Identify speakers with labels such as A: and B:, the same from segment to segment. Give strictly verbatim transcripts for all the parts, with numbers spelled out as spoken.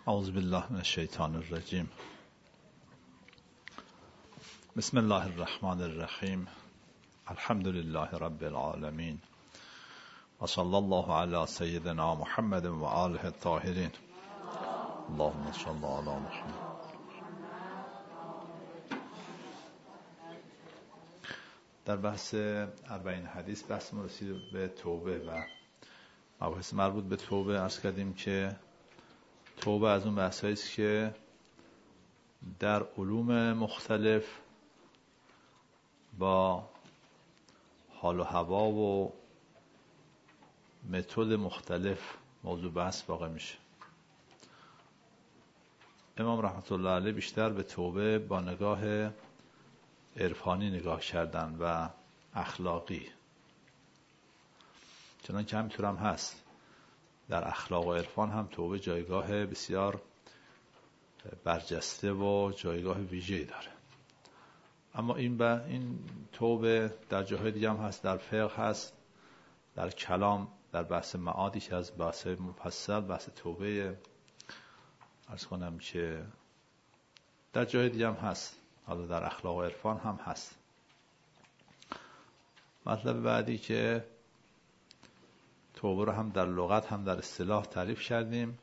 A: اعوذ بالله من الشیطان الرجیم. بسم الله الرحمن الرحیم. الحمد لله رب العالمین و صلی الله علی سیدنا محمد و آله الطاهرین. اللهم صل علی محمد. در بحث اربعین حدیث بحث ما رسید به توبه و مباحث مربوط به توبه. عرض کردیم که توبه از اون بحثایی است که در علوم مختلف با حال و هوا و متد مختلف موضوع بحث واقع میشه. امام رحمت الله علیه بیشتر به توبه با نگاه عرفانی نگاه کردن و اخلاقی، چنان که همینطور هم هست. در اخلاق و عرفان هم توبه جایگاه بسیار برجسته و جایگاه ویژه‌ای داره. اما این با این توبه در جاهای دیگه هم هست، در فقه هست، در کلام، در بحث معادی که از بحث مفصل بحث توبه عرض کنم که در جاهای دیگه هم هست، حالا در اخلاق و عرفان هم هست. مطلب بعدی که توبه رو هم در لغت هم در اصطلاح تعریف کردیم.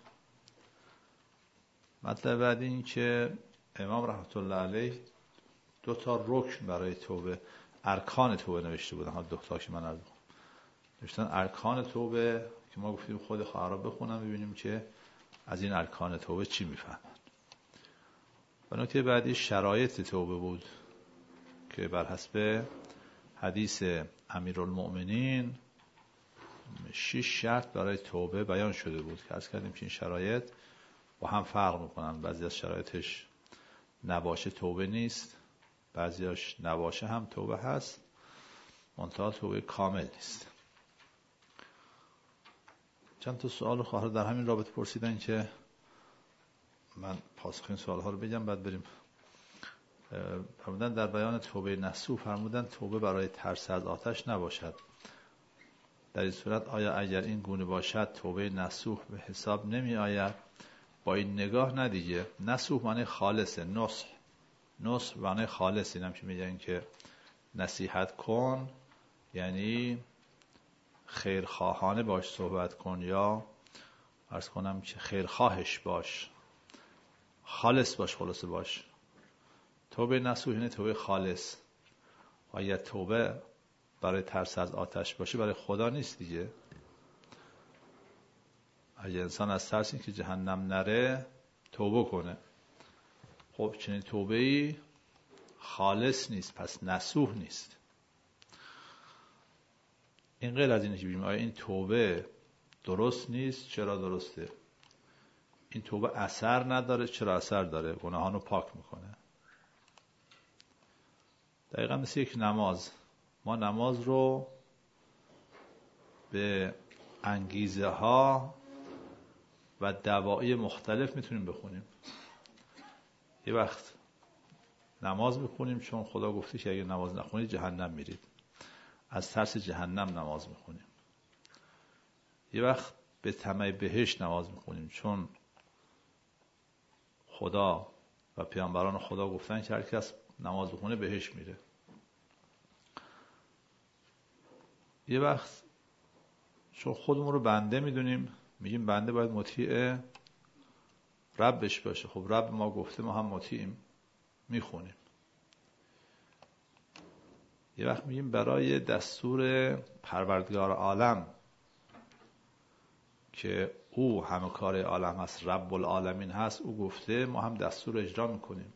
A: مطلب بعدی این که امام رحمت الله علیه دو تا رکن برای توبه، ارکان توبه نوشته بودن. حالا دو تا که من عرض کنم نوشتن ارکان توبه که ما گفتیم خود خواهر رو بخونم ببینیم که از این ارکان توبه چی میفهمن. و نکته بعدی شرایط توبه بود که بر حسب حدیث امیرالمؤمنین شش شرط برای توبه بیان شده بود که عرض کردیم که این شرایط با هم فرق میکنن. بعضی از شرایطش نباشه توبه نیست، بعضیاش نباشه هم توبه هست، منتها توبه کامل نیست. چند تا سوال خواهر در همین رابطه پرسیدن که من پاسخ این سوال ها رو بگم بعد بریم. فرمودن در بیان توبه نصوح فرمودن توبه برای ترس از آتش نباشد. در این صورت آیا اگر این گونه باشد توبه نصوح به حساب نمی آید؟ با این نگاه ندیگه. نصوح معنی خالصه، نصح نصح معنی خالص. اینم که میگن که نصیحت کن یعنی خیرخواهانه باش صحبت کن، یا عرض کنم که خیرخواهش باش، خالص باش، خلاصه باش. توبه نصوح یعنی توبه خالص. و اگر توبه برای ترس از آتش باشه برای خدا نیست دیگه. اگه انسان از ترس این که جهنم نره توبه کنه، خب چنین توبه‌ای خالص نیست، پس نصوح نیست. این غیر از اینه که بگیم آیا این توبه درست نیست؟ چرا درسته؟ این توبه اثر نداره؟ چرا اثر داره؟ گناهانو پاک میکنه. دقیقا مثل یک نماز. ما نماز رو به انگیزه ها و دواعی مختلف میتونیم بخونیم. یه وقت نماز میخونیم چون خدا گفته که اگه نماز نخونید جهنم میرید، از ترس جهنم نماز میخونیم. یه وقت به طمع بهشت نماز میخونیم چون خدا و پیامبران خدا گفتن که هر کس نماز بخونه بهشت میره. یه وقت چون خودمون رو بنده میدونیم میگیم بنده باید مطیع ربش باشه. خب رب ما گفته ما هم مطیعیم میخونیم. یه وقت میگیم برای دستور پروردگار عالم که او همه کار عالم هست، رب العالمین هست، او گفته ما هم دستور اجرا میکنیم.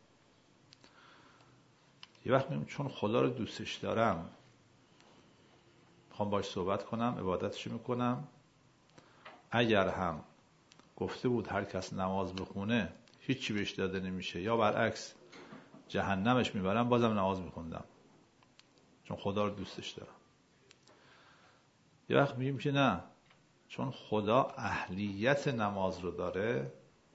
A: یه وقت میگیم چون خدا رو دوستش دارم میخوام باش صحبت کنم، عبادتش میکنم. اگر هم گفته بود هر کس نماز بخونه هیچی بهش داده نمیشه یا برعکس جهنمش میبرم بازم نماز میخوندم چون خدا رو دوستش دارم. یه وقت میگیم که نه، چون خدا اهلیت نماز رو داره،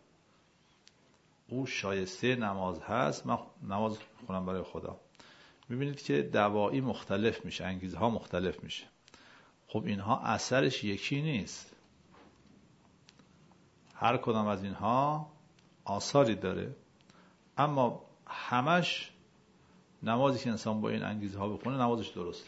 A: او شایسته نماز هست، من نماز میخونم برای خدا. میبینید که دواعی مختلف میشه، انگیزه ها مختلف میشه. خب اینها اثرش یکی نیست. هر کدام از اینها آثاری داره، اما همش نمازی که انسان با این انگیزه ها بخونه نمازش درسته.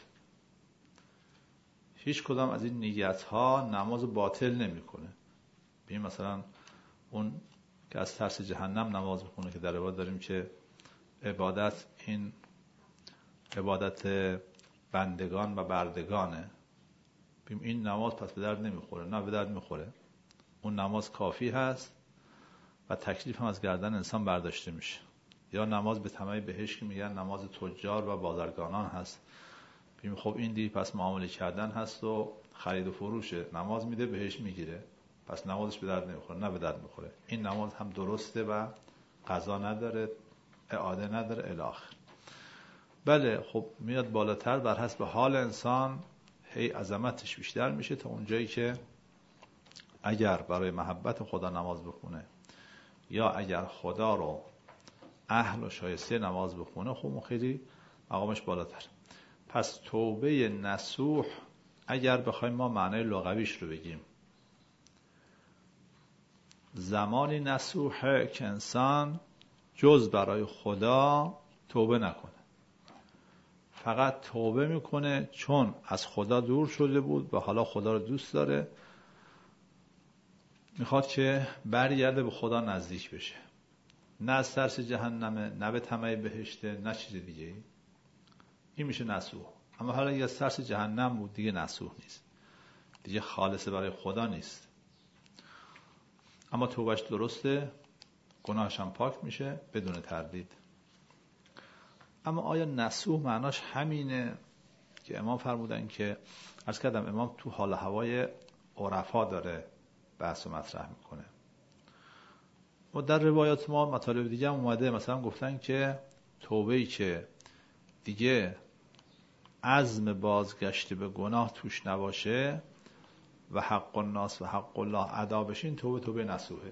A: هیچ کدام از این نیت ها نماز باطل نمیکنه. ببین مثلا اون که از ترس جهنم نماز بخونه که در روایت داریم که عبادت این عبادت بندگان و بردگانه، ببین این نماز پس به درد نمیخوره. نه، به درد میخوره. اون نماز کافی هست و تکلیف هم از گردن انسان برداشته میشه. یا نماز به طمع بهشت که میگن نماز تجار و بازرگانان هست. ببین خب این دی پس معامله کردن هست و خرید و فروشه، نماز میده بهش میگیره، پس نمازش به درد نمیخوره. نه، به درد میخوره. این نماز هم درسته و قضا نداره، اعاده نداره الی آخر. بله خب میاد بالاتر بر حسب حال انسان، هی عظمتش بیشتر میشه تا اونجایی که اگر برای محبت خدا نماز بخونه یا اگر خدا رو اهل و شایسته نماز بخونه، خب اون خیلی مقامش بالاتر. پس توبه نصوح اگر بخوایم ما معنای لغویش رو بگیم، زمانی نصوحه که انسان جز برای خدا توبه نکنه، فقط توبه میکنه چون از خدا دور شده بود و حالا خدا رو دوست داره، میخواد که برگرده به خدا نزدیک بشه. نه از ترس جهنمه، نه به طمع بهشته، نه چیز دیگه. این میشه نصوح. اما حالا اگه از ترس جهنم بود دیگه نصوح نیست، دیگه خالص برای خدا نیست، اما توبهش درسته، گناهش هم پاک میشه بدون تردید. اما آیا نصوح معناش همینه که امام فرمودن که عرض کردم امام تو حال هوای عرفا داره بحث و مطرح میکنه و در روایات ما مطالب دیگه هم اومده، مثلا گفتن که توبه‌ای که دیگه عزم بازگشت به گناه توش نباشه و حق الناس و حق الله ادا بشه، این توبه توبه نصوحه.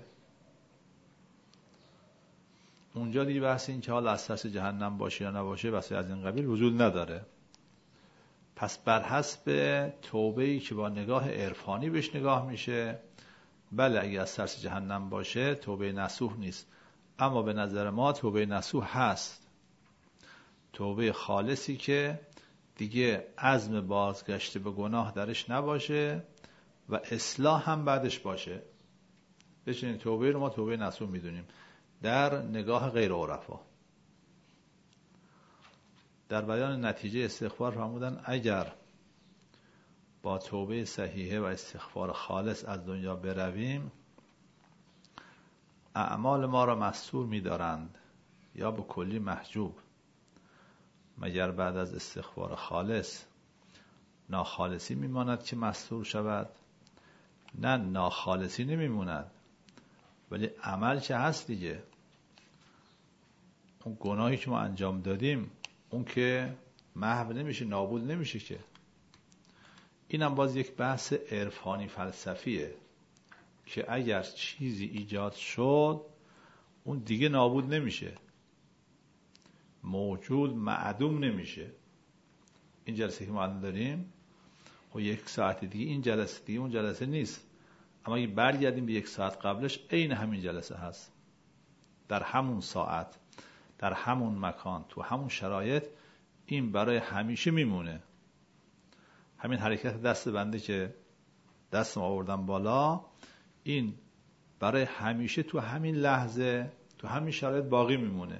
A: اونجا دیگه بحث این که حالا از ترس جهنم باشه یا نباشه بحث از این قبیل وجود نداره. پس بر حسب توبه‌ای که با نگاه عرفانی بهش نگاه میشه، بله اگه از ترس جهنم باشه توبه نصوح نیست، اما به نظر ما توبه نصوح هست. توبه خالصی که دیگه عزم بازگشت به گناه درش نباشه و اصلاح هم بعدش باشه. بچنین توبه رو ما توبه نصوح میدونیم در نگاه غیر عرفا. در بیان نتیجه استغفار فرمودن اگر با توبه صحیحه و استغفار خالص از دنیا برویم، اعمال ما را مستور می‌دارند یا به کلی محجوب، مگر بعد از استغفار خالص ناخالصی میماند که مستور شود؟ نه، ناخالصی نمیموند، ولی عمل که هست دیگه. اون گناهی که ما انجام دادیم اون که محو نمیشه، نابود نمیشه که. اینم باز یک بحث عرفانی فلسفیه که اگر چیزی ایجاد شد اون دیگه نابود نمیشه، موجود معدوم نمیشه. این جلسه که ما الان داریم و یک ساعت دیگه این جلسه دیگه اون جلسه نیست، اما اگه برگردیم به یک ساعت قبلش عین همین جلسه هست، در همون ساعت، در همون مکان، تو همون شرایط، این برای همیشه میمونه. همین حرکت دست بنده که دستم آوردم بالا، این برای همیشه تو همین لحظه تو همین شرایط باقی میمونه.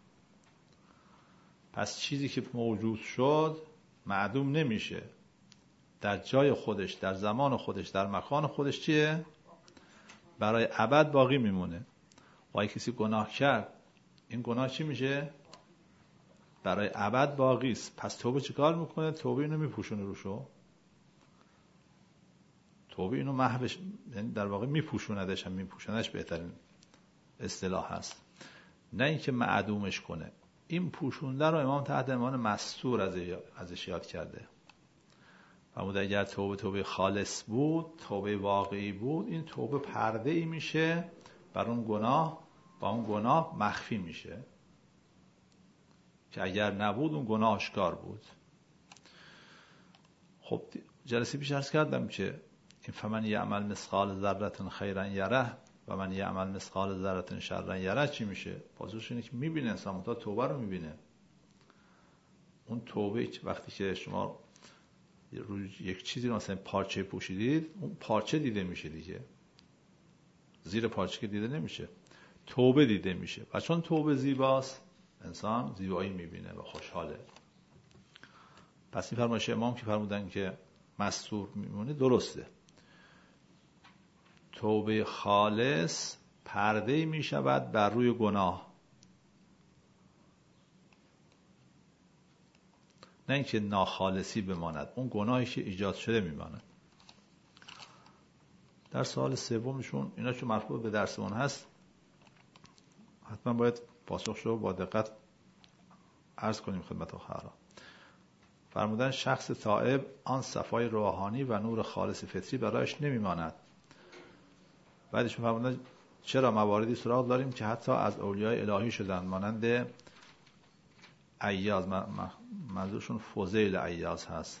A: پس چیزی که موجود شد معدوم نمیشه، در جای خودش، در زمان خودش، در مکان خودش چیه؟ برای ابد باقی میمونه. و اگه کسی گناه کرد این گناه چی میشه؟ برای ابد باقی است. پس توبه چیکار میکنه؟ توبه اینو میپوشونه روشو. توبه اینو محوش، یعنی در واقع میپوشوندش، هم میپوشوندش بهترین اصطلاح هست، نه اینکه معدومش کنه. این پوشونده رو امام تحت عنوان مستور ازش یاد کرده. فرموده اگر توبه توبه خالص بود، توبه واقعی بود، این توبه پرده ای میشه بر اون گناه، با اون گناه مخفی میشه که اگر نبود اون گناه آشکار بود. خب جلسه پیش عرض کردم که این فمن یعمل مثقال ذره خیرا یره، و من یعمل مثقال ذره شرا یره چی میشه؟ پاسخش اینه که میبینه انسان، تا توبه رو میبینه. اون توبه وقتی که شما روی یک چیزی رو مثلا پارچه پوشیدید، اون پارچه دیده میشه دیگه، زیر پارچه که دیده نمیشه، توبه دیده میشه. و چون توبه زیباست انسان زیبایی میبینه و خوشحاله. پس این فرمایش امام که فرمودن که مستور میمونه درسته. توبه خالص پرده میشود بر روی گناه، نه اینکه ناخالصی بماند، اون گناهی که ایجاد شده میماند. در سوال سومشون، اینا چون مربوط به درسمون هست حتما باید پاسخش رو با دقت عرض کنیم خدمت آخرا. فرمودن شخص تائب آن صفای روحانی و نور خالص فطری برایش نمیماند. بعدش فرمودن چرا مواردی سراغ داریم که حتی از اولیای الهی شدن، مانند ایاز، منظورشون فضیل ایاز هست.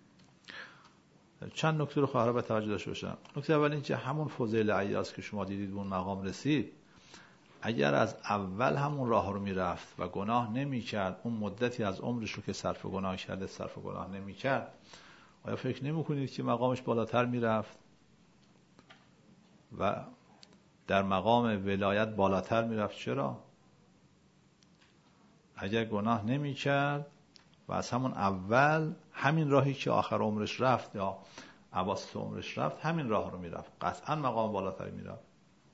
A: چند نکته رو خواهر به توجه داشته باشم. نکته اول این که همون فضیل ایاز که شما دیدید اون مقام رسید، اگر از اول همون راه رو میرفت و گناه نمیکرد، اون مدتی از عمرش رو که صرف گناه کرده صرف گناه نمیکرد، آیا فکر نمیکنید که مقامش بالاتر میرفت و در مقام ولایت بالاتر میرفت؟ چرا؟ اگر گناه نمیکرد و از همون اول همین راهی که آخر عمرش رفت یا اواسط عمرش رفت همین راه رو میرفت، قطعا مقام بالاتری میرفت.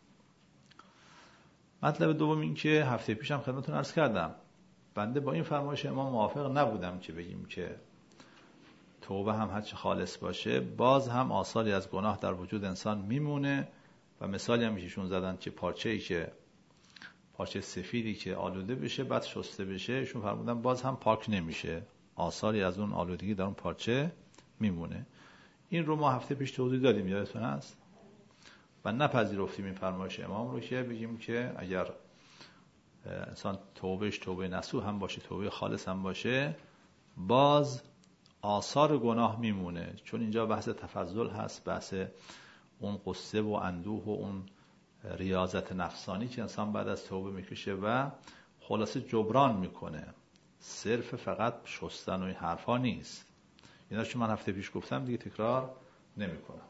A: مطلب دوم این که هفته پیشم خدمتتون عرض کردم، بنده با این فرمایش امام موافق نبودم که بگیم که توبه هم هرچه خالص باشه باز هم آثاری از گناه در وجود انسان میمونه. و مثالی هم ایشون زدن که پارچه‌ای که پارچه سفیدی که آلوده بشه بعد شسته بشه، ایشون فرمودن باز هم پاک نمیشه، آثاری از اون آلودگی در اون پارچه میمونه. این رو ما هفته پیش توضیح دادیم، یادتون هست؟ و نپذیرفتیم این فرمایش امام رو که بگیم که اگر انسان توبهش توبه نصوح هم باشه، توبه خالص هم باشه، باز آثار گناه میمونه. چون اینجا بحث تفضل هست، بحث اون قصه و اندوه و اون ریاضت نفسانی که انسان بعد از توبه میکشه و خلاصه جبران میکنه، صرف فقط شستن و این حرفا نیست. اینا چون من هفته پیش گفتم دیگه تکرار نمیکنم.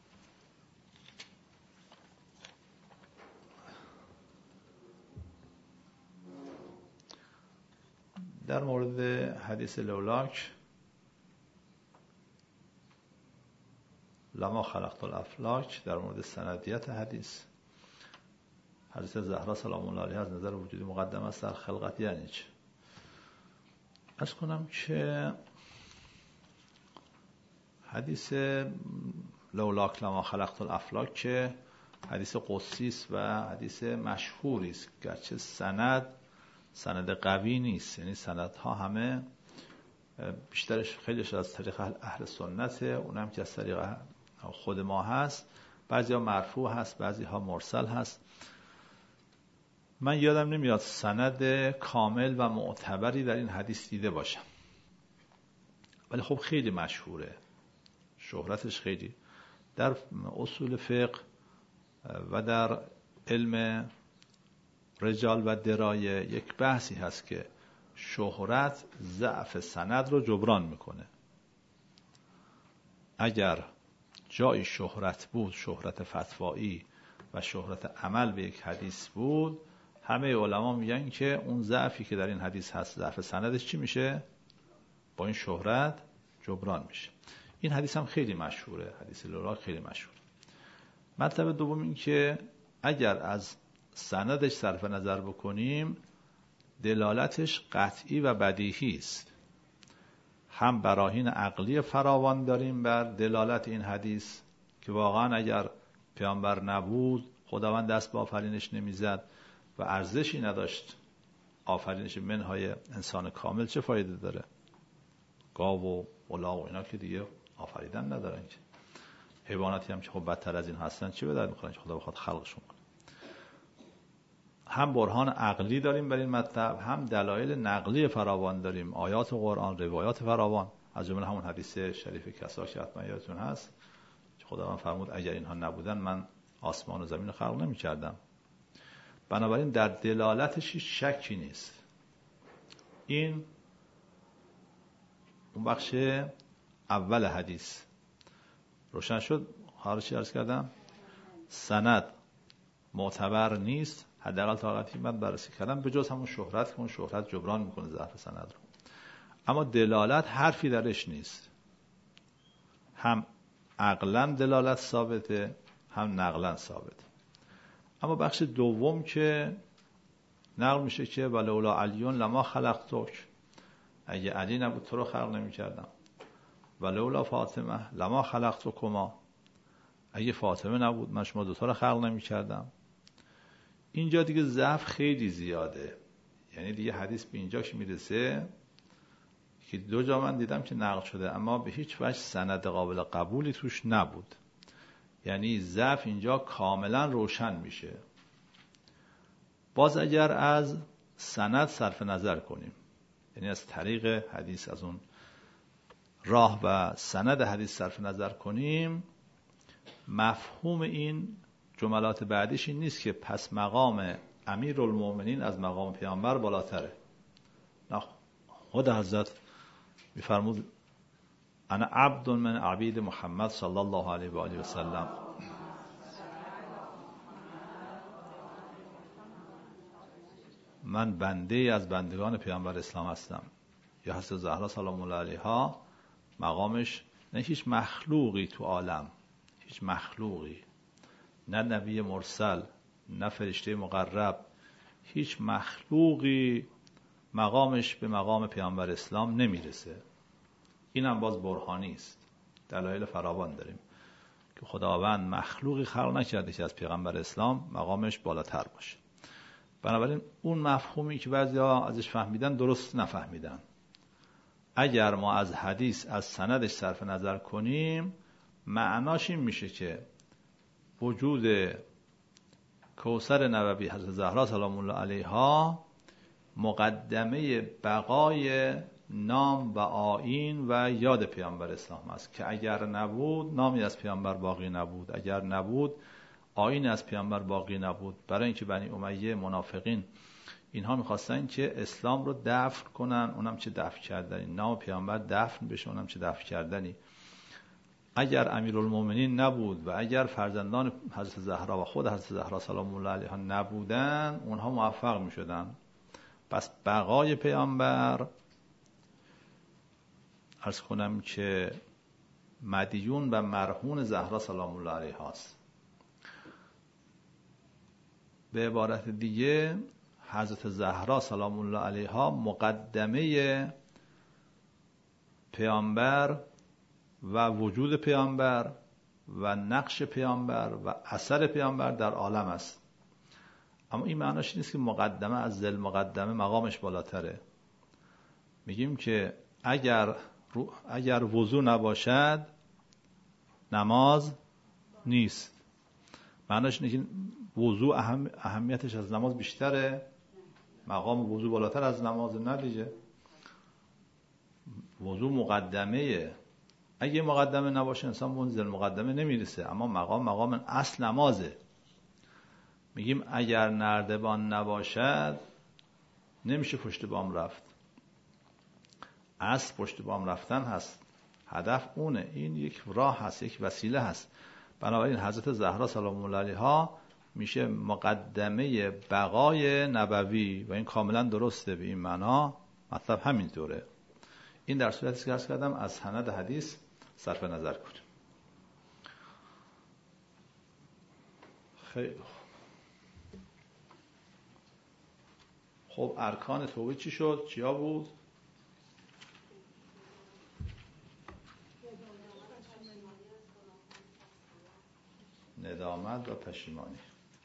A: در مورد حدیث لولاک، لما خلقت الافلاک، در مورد سندیت حدیث، حدیث زهرا سلام الله علیها از نظر وجودی مقدم است در خلقت یعنی چه؟ عرض کنم که حدیث لولاک لما خلقت الافلاک که حدیث قدسی است و حدیث مشهوری است، گرچه سند سند قوی نیست، یعنی سندها همه بیشترش خیلیش از طریق اهل سنته، اونم که از طریق خود ما هست، بعضی ها مرفوع هست، بعضی ها مرسل هست. من یادم نمیاد سند کامل و معتبری در این حدیث دیده باشم، ولی خب خیلی مشهوره، شهرتش خیلی در اصول فقه و در علم رجال و درایه یک بحثی هست که شهرت ضعف سند رو جبران میکنه. اگر جای شهرت بود، شهرت فتوایی و شهرت عمل به یک حدیث بود، همه علما میگن که اون ضعفی که در این حدیث هست، ضعف سندش چی میشه؟ با این شهرت جبران میشه. این حدیث هم خیلی مشهوره، حدیث لولاک خیلی مشهوره. مطلب دوم این که اگر از سندش صرف نظر بکنیم، دلالتش قطعی و بدیهی است. هم براهین عقلی فراوان داریم بر دلالت این حدیث که واقعا اگر پیامبر نبود خداوند دست به آفرینش نمیزد و ارزشی نداشت آفرینش منهای انسان کامل، چه فایده داره؟ گاو و الاغ و اینا که دیگه آفریدن ندارن، که حیواناتی هم که خب بدتر از این هستن چه به درد میخورن که خدا بخواد خلقشون کنه. هم برهان عقلی داریم بر این مطلب، هم دلایل نقلی فراوان داریم، آیات قرآن، روایات فراوان، از جمله همون حدیث شریف کسا که حتما یادتون هست که خداوند فرمود اگر اینها نبودن من آسمان و زمین رو خلق نمی کردم. بنابراین در دلالتش شکی نیست. این اون بخش اول حدیث روشن شد. حالا چی عرض کردم؟ سند معتبر نیست، حداقل تا وقتی من بررسی کردم، به جز همون شهرت که اون شهرت جبران میکنه ضعف سند رو. اما دلالت حرفی درش نیست، هم عقلاً دلالت ثابته، هم نقلاً ثابته. اما بخش دوم که نقل میشه که ولولا علیون لما خلقتک، اگه علی نبود تو رو خلق نمی‌کردم. ولولا فاطمه لما خلقتکما، اگه فاطمه نبود من شما دوتا رو خلق نمی‌کردم. اینجا دیگه ضعف خیلی زیاده، یعنی دیگه حدیث به اینجاش میرسه که دو جا من دیدم که نقل شده اما به هیچ وجه سند قابل قبولی توش نبود. یعنی ضعف اینجا کاملا روشن میشه. باز اگر از سند صرف نظر کنیم، یعنی از طریق حدیث، از اون راه و سند حدیث صرف نظر کنیم، مفهوم این جملات بعدیش این نیست که پس مقام امیرالمومنین از مقام پیامبر بالاتره. نه، خود حضرت میفرمود انا عبد من عبید محمد صلی الله علیه و آله و سلم. من بنده از بندگان پیامبر اسلام هستم. یا حضرت زهرا سلام الله علیها مقامش نه هیچ مخلوقی تو عالم، هیچ مخلوقی، نه نبی مرسل، نه فرشته مقرب، هیچ مخلوقی مقامش به مقام پیامبر اسلام نمیرسه. این هم باز برهانی است. دلایل فراوان داریم که خداوند مخلوقی خلق نکرده که از پیغمبر اسلام مقامش بالاتر باشه. بنابراین اون مفهومی که بعضیا ازش فهمیدن درست نفهمیدن. اگر ما از حدیث از سندش صرف نظر کنیم، معناش این میشه که وجود کوثر نبوی حضرت زهرا سلام الله علیها مقدمه بقای نام و آیین و یاد پیامبر اسلام است که اگر نبود نامی از پیامبر باقی نبود، اگر نبود آیین از پیامبر باقی نبود. برای اینکه بنی امیه منافقین اینها میخواستن که اسلام رو دفن کنن، اونم چه دفن کردنی، نام پیامبر دفن بشه اونم چه دفن کردنی. اگر امیرالمومنین نبود و اگر فرزندان حضرت زهرا و خود حضرت زهرا سلام الله علیها نبودن، اونها موفق میشدن. پس بقای پیامبر عرض کنم که مدیون و مرهون زهرا سلام الله علیها است. به عبارت دیگه حضرت زهرا سلام الله علیها مقدمه پیامبر و وجود پیامبر و نقش پیامبر و اثر پیامبر در عالم است. اما این معناش نیست که مقدمه از ذل مقدمه مقامش بالاتره. میگیم که اگر اگر وضو نباشد نماز نیست. معناش اینه که وضو اهم اهمیتش از نماز بیشتره، مقام وضو بالاتر از نماز. نه دیگه، وضو مقدمه. اگه مقدمه نباشه انسان به اون ذل مقدمه نمیرسه. اما مقام مقام اصل نمازه. میگیم اگر نردبان نباشد نمیشه پشت بام رفت. اصل پشت بام رفتن هست، هدف اونه. این یک راه هست، یک وسیله هست. بنابراین حضرت زهرا سلام الله علیها میشه مقدمه بقای نبوی و این کاملا درسته. به این معنا مطلب همینطوره. این در صورتی که عرض کردم از سند حدیث صرف نظر کنیم. خیلی خب ارکان توبه چی شد؟ چیا بود؟ ندامت و پشیمانی.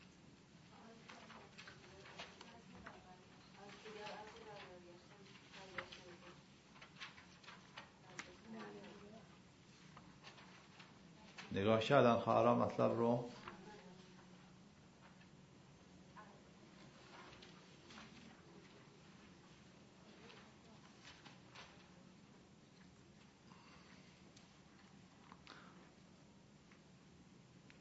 A: نگاه کردن خواهران مطلب رو؟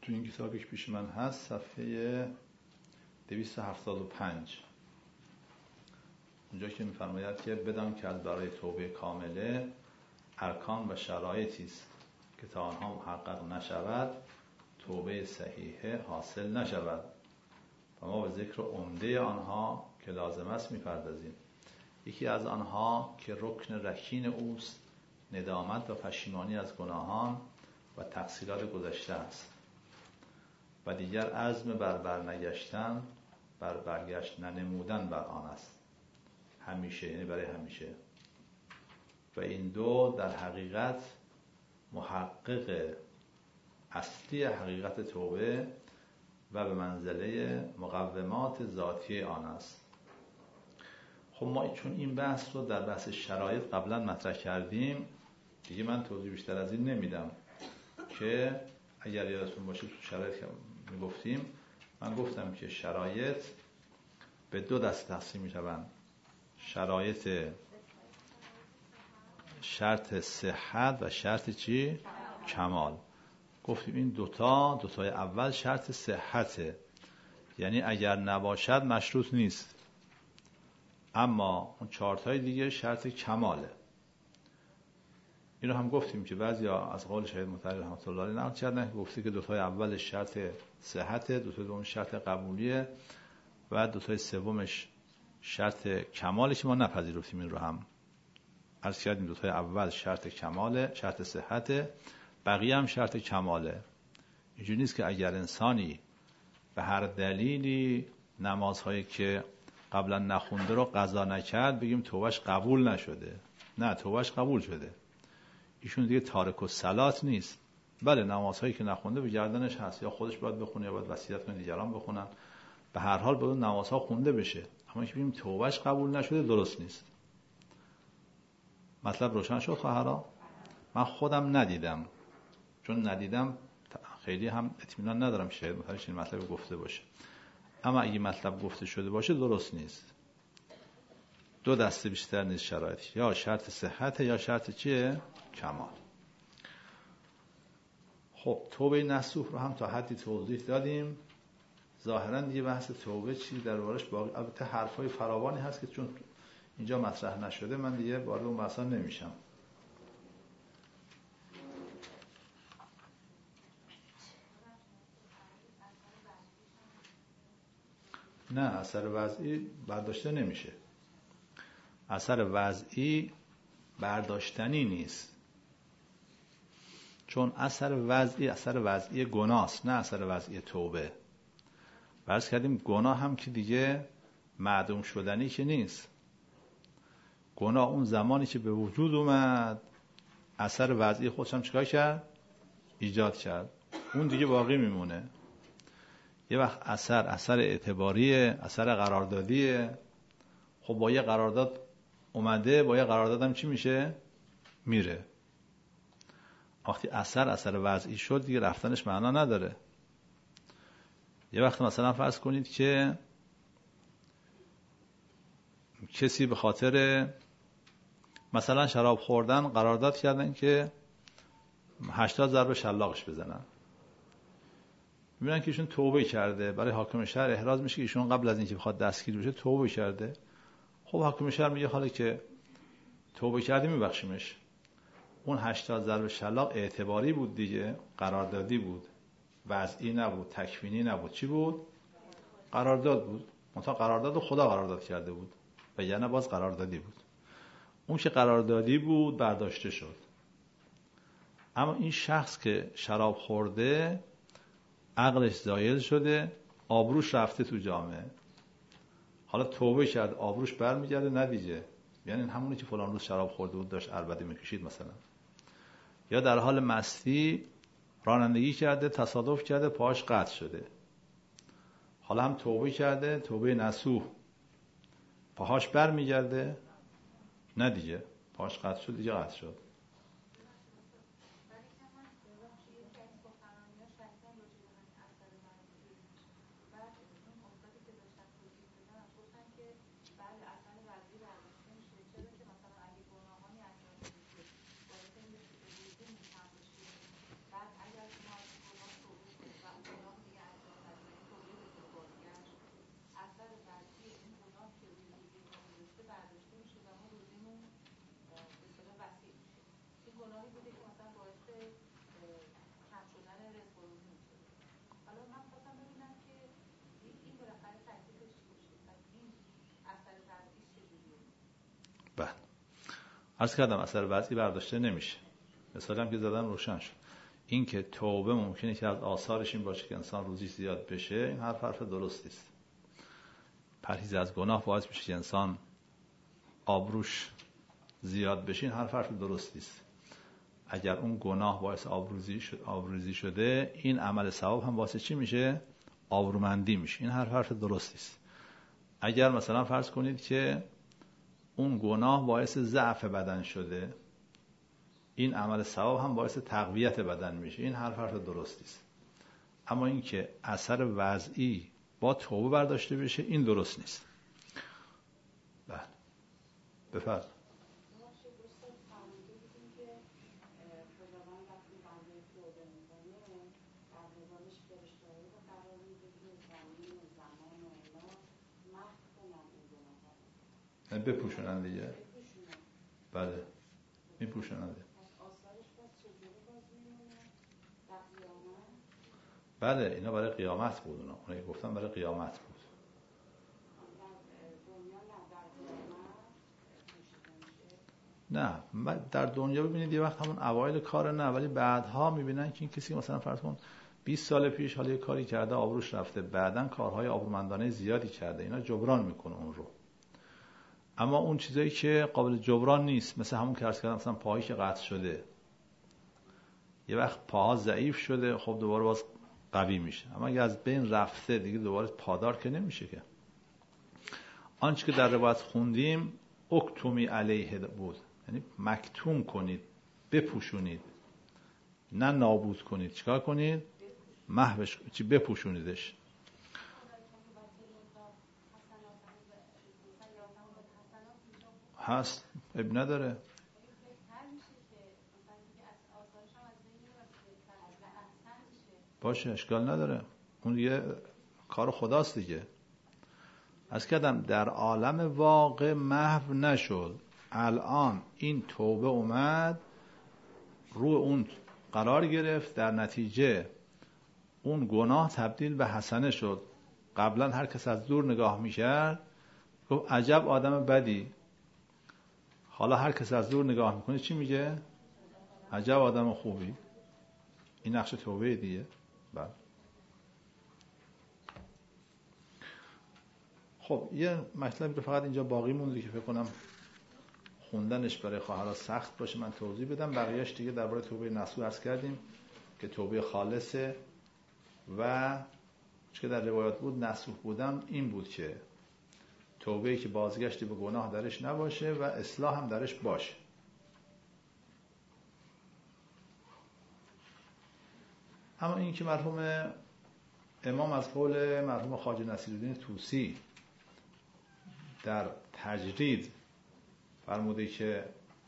A: تو این کتابی که پیش من هست صفحه دویست و هفتاد و پنج، اونجا که می‌فرماید که بدان که برای توبه کامله ارکان و شرایطی است که تا آنها محقق نشود توبه صحیحه حاصل نشود و ما به ذکر عمده آنها که لازم است می‌پردازیم. یکی از آنها که رکن رکین اوست ندامت و پشیمانی از گناهان و تقصیرات گذشته است و دیگر عزم بر برنگشتن بر برگشت ننمودن بر آن است، همیشه، یعنی برای همیشه. و این دو در حقیقت محقق اصلی حقیقت توبه و به منزله مقومات ذاتی آن است. خب ما چون این بحث رو در بحث شرایط قبلا مطرح کردیم دیگه من توضیح بیشتر از این نمیدم، که اگر یادتون باشه تو شرایط که میگفتیم من گفتم که شرایط به دو دست تقسیم میشوند: شرایط شرط صحت و شرط چی؟ کمال. گفتیم این دوتا دوتای اول شرط صحته، یعنی اگر نباشد مشروط نیست، اما اون چهارتای دیگه شرط کماله. اینو هم گفتیم که بعضیا از قول شهید مطهری رحمت الله علیه نقل کردن که گفته که دوتای اول شرط صحته، دوتای دوم شرط قبولیه و دوتای سومش شرط کماله، که ما نپذیرفتیم. این رو هم عرض کردیم دوتای اول شرط کماله، شرط صحته، بقیه هم شرط کماله. اینجوری نیست که اگر انسانی به هر دلیلی نمازهایی که قبلا نخونده رو قضا نکرد بگیم توبهش قبول نشده. نه، توبهش قبول شده. ایشون دیگه تارک الصلات نیست. بله نمازهایی که نخونده به گردنش هست، یا خودش باید بخونه یا باید وصیت کنه دیگران بخونن، به هر حال باید نمازها خونده بشه. اما که بگیم توبهش قبول نشده درست نیست. مطلب روشن شد خواهرها؟ من خودم ندیدم، چون ندیدم خیلی هم اطمینان ندارم شاید مثلا این مطلب گفته باشه، اما اگه مطلب گفته شده باشه درست نیست. دو دسته بیشتر نیست شرایط، یا شرط صحت یا شرط چیه؟ کمال. خب توبه نصوح رو هم تا حدی توضیح دادیم. ظاهرا دیگه بحث توبه چیزی دربارش باقی، البته حرفای فراوانی هست که چون اینجا مطرح نشده من دیگه وارد اون بحثا نمیشم. نه، اثر وضعی برداشته نمیشه. اثر وضعی برداشتنی نیست، چون اثر وضعی اثر وضعی گناهست، نه اثر وضعی توبه. فرض کردیم گناه هم که دیگه معدوم شدنی که نیست. گناه اون زمانی که به وجود اومد اثر وضعی خودش هم چیکار کرد؟ ایجاد کرد. اون دیگه باقی میمونه. یه وقت اثر اثر اعتباریه، اثر قراردادیه. خب با یه قرارداد اومده، با یه قرارداد هم چی میشه؟ میره. وقتی اثر اثر وضعی شد دیگه رفتنش معنا نداره. یه وقت مثلا فرض کنید که کسی به خاطر مثلا شراب خوردن قرارداد کردن که هشتاد ضربه شلاقش بزنن. میبینن که ایشون توبه کرده، برای حاکم شهر احراز میشه که ایشون قبل از اینکه بخواد دستگیر بشه توبه کرده. خب حاکم شهر میگه حالا که توبه کرده میبخشیمش. اون هشتاد ضربه شلاق اعتباری بود دیگه، قراردادی بود، وضعی نبود، تکوینی نبود. چی بود؟ قرارداد بود. منتها قرارداد رو خدا قرارداد کرده بود و یعنی باز قراردادی بود. اون که قراردادی بود برداشته شد. اما این شخص که شراب خورده عقلش زایل شده، آبروش رفته تو جامعه، حالا توبه کرد، آبروش برمیگرده ندیجه، یعنی همونی که فلان روز شراب خورده بود داشت عربده میکشید مثلا، یا در حال مستی رانندگی کرده تصادف کرده پاش قطع شده، حالا هم توبه کرده توبه نصوح، پاهاش برمیگرده ندیجه، پاش قطع شد دیگه قطع شد.
B: برداشته میشه و ما روزیمون به اصطلاح وسیع میشه. این گناهی بوده که مثلا باعث کم شدن رزق و روزی میشه. حالا من خواستم ببینم که این بالاخره تکلیفش چی میشه؟ پس این اثر وضعیش چجوریه؟
A: بله، عرض کردم اثر وضعی برداشته نمیشه. مثلا هم که زدم روشن شد. این که توبه ممکنه که از آثارش این باشه که انسان روزیش زیاد بشه، این حرف حرف درستی است. پرهیز از گناه باعث میشه که انسان آبروش زیاد بشه، این حرف حرف درستی است. اگر اون گناه باعث آبروزی شد، آبروزی شده، این عمل ثواب هم باعث چی میشه؟ آبرومندی میشه. این حرف حرف درستی است. اگر مثلا فرض کنید که اون گناه باعث ضعف بدن شده، این عمل ثواب هم باعث تقویت بدن میشه. این حرف حرف درستی است. اما این که اثر وضعی با توبه برداشته بشه، این درست نیست. بله، بفرد. بپوشونن دیگه. بله، میپوشونن. بله، اینا برای قیامت بود. اونا اونایی گفتم برای قیامت بود. نه، در دنیا ببینید یه وقت همون اوایل کار نه، ولی بعدها میبینن که این کسی مثلا فرض کن بیست سال پیش حالا یه کاری کرده، آبروش رفته، بعدن کارهای آبرومندانه زیادی کرده، اینا جبران میکنه اون رو. اما اون چیزایی که قابل جبران نیست، مثل همون که عرض کردم مثلا پاهایی که قطع شده، یه وقت پاها ضعیف شده، خب دوباره باز قوی میشه. اما اگه از بین رفته دیگه دوباره پادار که نمیشه که. آنچه که در روایت خوندیم اکتومی علیه بود، یعنی مکتوم کنید، بپوشونید، نه نابود کنید. چیکار کنید؟ محوش، چی بپوشونیدش. هست، اب نداره. باشه، اشکال نداره. اون یه کار خداست دیگه. از کردم در عالم واقع محو نشد. الان این توبه اومد، روی اون قرار گرفت، در نتیجه اون گناه تبدیل به حسنه شد. قبلا هر کس از دور نگاه میکرد گفت عجب آدم بدی، حالا هر کس از دور نگاه میکنه چی میگه؟ عجب آدم خوبی. این نقش توبه دیگه. بله. خب یه مطلبی رو فقط اینجا باقی مونده که فکر کنم خوندنش برای خواهرها سخت باشه، من توضیح بدم. بقیه‌اش دیگه درباره توبه نصوح عرض کردیم که توبه خالصه و چه که در روایات بود نصوح بودن این بود که توبه‌ای که بازگشتی به گناه درش نباشه و اصلاح هم درش باشه. اما این که مرحوم امام از قول مرحوم خواجه نصیرالدین طوسی در تجرید فرموده که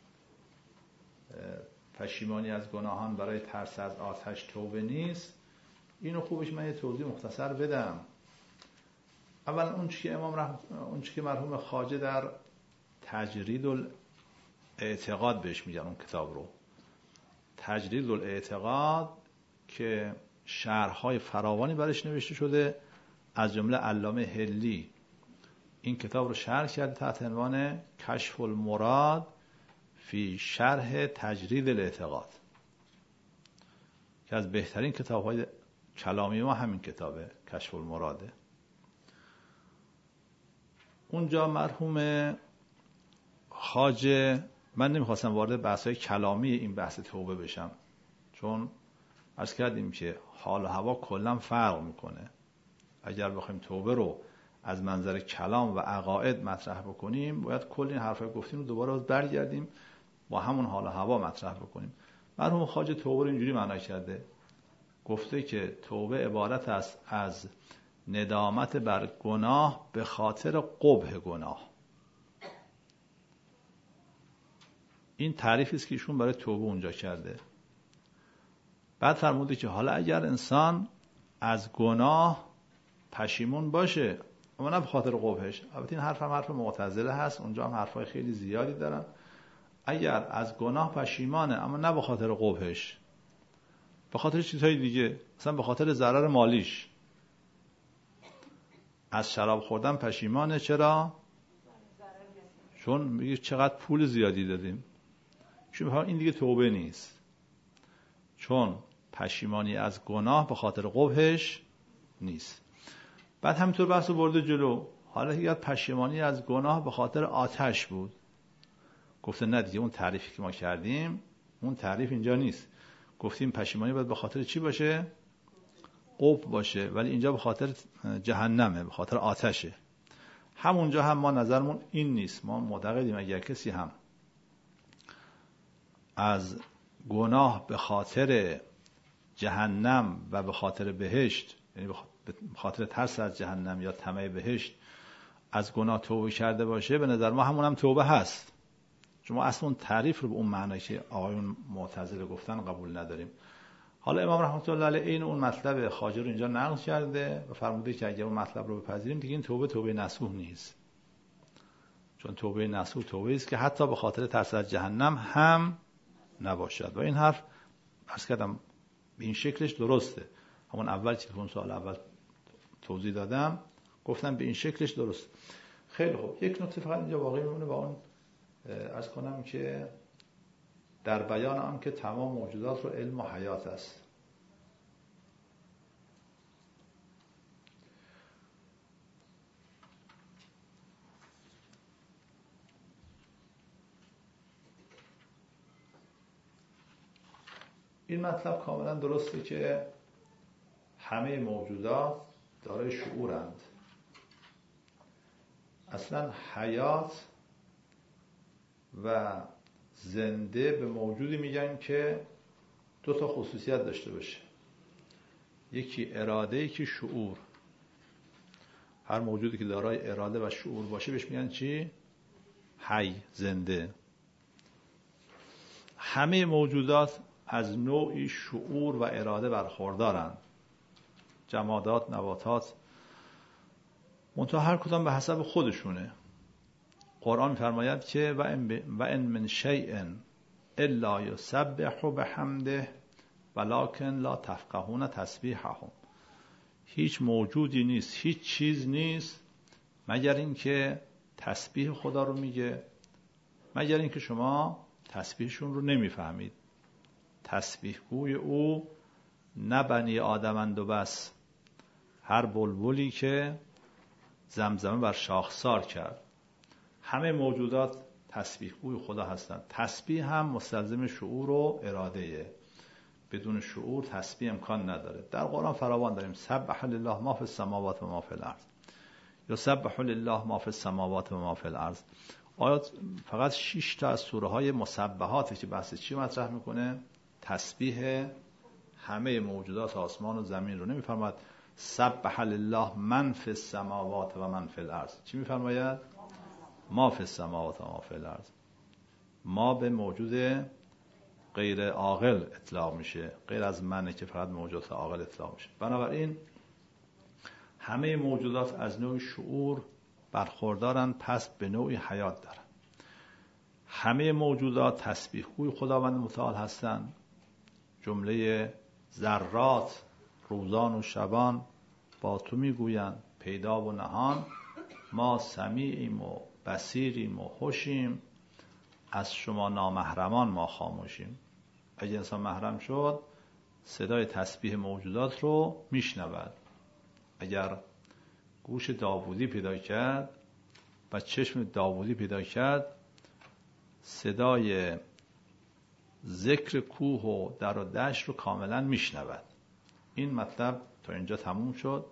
A: پشیمانی از گناهان برای ترس از آتش توبه نیست، اینو خوبش من یه توضیح مختصر بدم. اولا اون چیزی که امام رحم... اون چیزی که مرحوم خواجه در تجرید الاعتقاد بهش میگن، اون کتاب رو تجرید الاعتقاد که شرح‌های فراوانی برش نوشته شده، از جمله علامه هلی این کتاب رو شرح کرده تحت عنوان کشف المراد فی شرح تجرید الاعتقاد، که از بهترین کتاب‌های کلامی ما همین کتابه، کشف المراده. اونجا مرحوم خواجه، من نمیخواستم وارد بحث‌های کلامی این بحث توبه بشم، چون عرض کردیم که حال و هوا کلا فرق میکنه. اگر بخوایم توبه رو از منظر کلام و عقاید مطرح بکنیم، باید کل این حرفا گفتیم رو دوباره برگردیم با همون حال و هوا مطرح بکنیم. مرحوم خواجه توبه رو اینجوری معنی کرده، گفته که توبه عبارت است از ندامت بر گناه به خاطر قبح گناه. این تعریفی است که ایشون برای توبه اونجا کرده. بعد فرموده که حالا اگر انسان از گناه پشیمون باشه، اما نه به خاطر قبحش. البته این حرف هم حرف معتزله هست، اونجا هم حرفای خیلی زیادی دارن. اگر از گناه پشیمانه اما نه به خاطر قبحش، به خاطر چیزهای دیگه، مثلا به خاطر ضرر مالیش، از شراب خوردن پشیمانه. چرا؟ چون میگه چقدر پول زیادی دادیم. چون این دیگه توبه نیست، چون پشیمانی از گناه به خاطر قبحش نیست. بعد همینطور بحث رو برده جلو. حالا یاد پشیمانی از گناه به خاطر آتش بود، گفته نه دیگه، اون تعریفی که ما کردیم اون تعریف اینجا نیست. گفتیم پشیمانی باید به خاطر چی باشه؟ قبح باشه، ولی اینجا به خاطر جهنمه، به خاطر آتشه. همونجا هم ما نظرمون این نیست. ما معتقدیم اگر کسی هم از گناه به خاطر جهنم و به خاطر بهشت، یعنی به خاطر ترس از جهنم یا طمع بهشت از گناه توبه کرده باشه، به نظر ما همون هم توبه هست. چون ما اصلا اون تعریف رو به اون معنی که آقایون معتزله گفتن قبول نداریم. حالا امام رحمت الله علیه این اون مطلب خواجه رو اینجا نقل کرده و فرموده که اگر اون مطلب رو بپذیریم دیگه این توبه توبه نصوح نیست. چون توبه نصوح توبه است که حتی به خاطر ترس از جهنم هم نباشد. و این حرف عرض کردم به این شکلش درسته. همون اول که اون سال اول توضیح دادم گفتم به این شکلش درست. خیلی خوب. یک نکته فقط اینجا باقی میمونه با اون عرض کنم که در بیان آن که تمام موجودات رو علم و حیات است. این مطلب کاملا درسته که همه موجودات دارای شعورند. اصلا حیات و زنده به موجودی میگن که دو تا خصوصیت داشته باشه، یکی اراده، یکی شعور. هر موجودی که دارای اراده و شعور باشه بهش میگن چی؟ حی، زنده. همه موجودات از نوعی شعور و اراده برخوردارن، جمادات، نباتات، منتها هر کدام به حسب خودشونه. قرآن می‌فرماید که و ان من شیء الا یسبح بحمده ولکن لا تفقهون تسبیحهم. هیچ موجودی نیست، هیچ چیز نیست مگر اینکه تسبیح خدا رو میگه، مگر اینکه شما تسبیحشون رو نمیفهمید. تسبیح گوی او نه بنی آدمند و بس، هر بلبلی که زمزمه بر شاخسار کرد. همه موجودات تسبیح گوی خدا هستند. تسبیح هم مستلزم شعور و اراده. بدون شعور تسبیح امکان نداره. در قرآن فراوان داریم سبح لله ما فی السماوات و ما فی الارض، یا سبح لله ما فی السماوات و ما فی الارض. آیات فقط شش تا از سوره های مسبحاته که بحث چی مطرح میکنه؟ تسبیح همه موجودات آسمان و زمین رو. نمیفرماید سبح لله من فی السماوات و من فی الارض. چی میفرماید؟ ما فی السماوات و ما فی الارض. ما به موجود غیر عاقل اطلاق میشه، غیر از منه که فقط موجودات عاقل اطلاق میشه. بنابراین همه موجودات از نوع شعور برخوردارن، پس به نوعی حیات دارن. همه موجودات تسبیح گوی خداوند متعال هستند. جمله ذرات روزان و شبان با تو میگویند پیدا و نهان، ما سمیعیم و بصیریم و خوشیم، از شما نامحرمان ما خاموشیم. اگه انسان محرم شد صدای تسبیح موجودات رو میشنود. اگر گوش داوودی پیدا کرد و چشم داوودی پیدا کرد، صدای ذکر کوه و در و دشت رو کاملا میشنود. این مطلب تا اینجا تموم شد.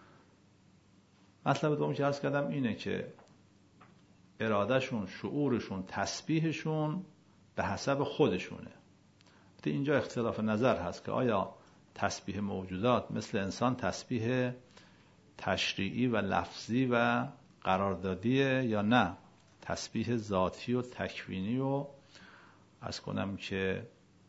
A: مطلب دوم که عرض کردم اینه که ارادهشون، شعورشون، تسبیحشون به حسب خودشونه. اینجا اختلاف نظر هست که آیا تسبیح موجودات مثل انسان تسبیح تشریعی و لفظی و قراردادیه یا نه تسبیح ذاتی و تکوینی و عرض کنم که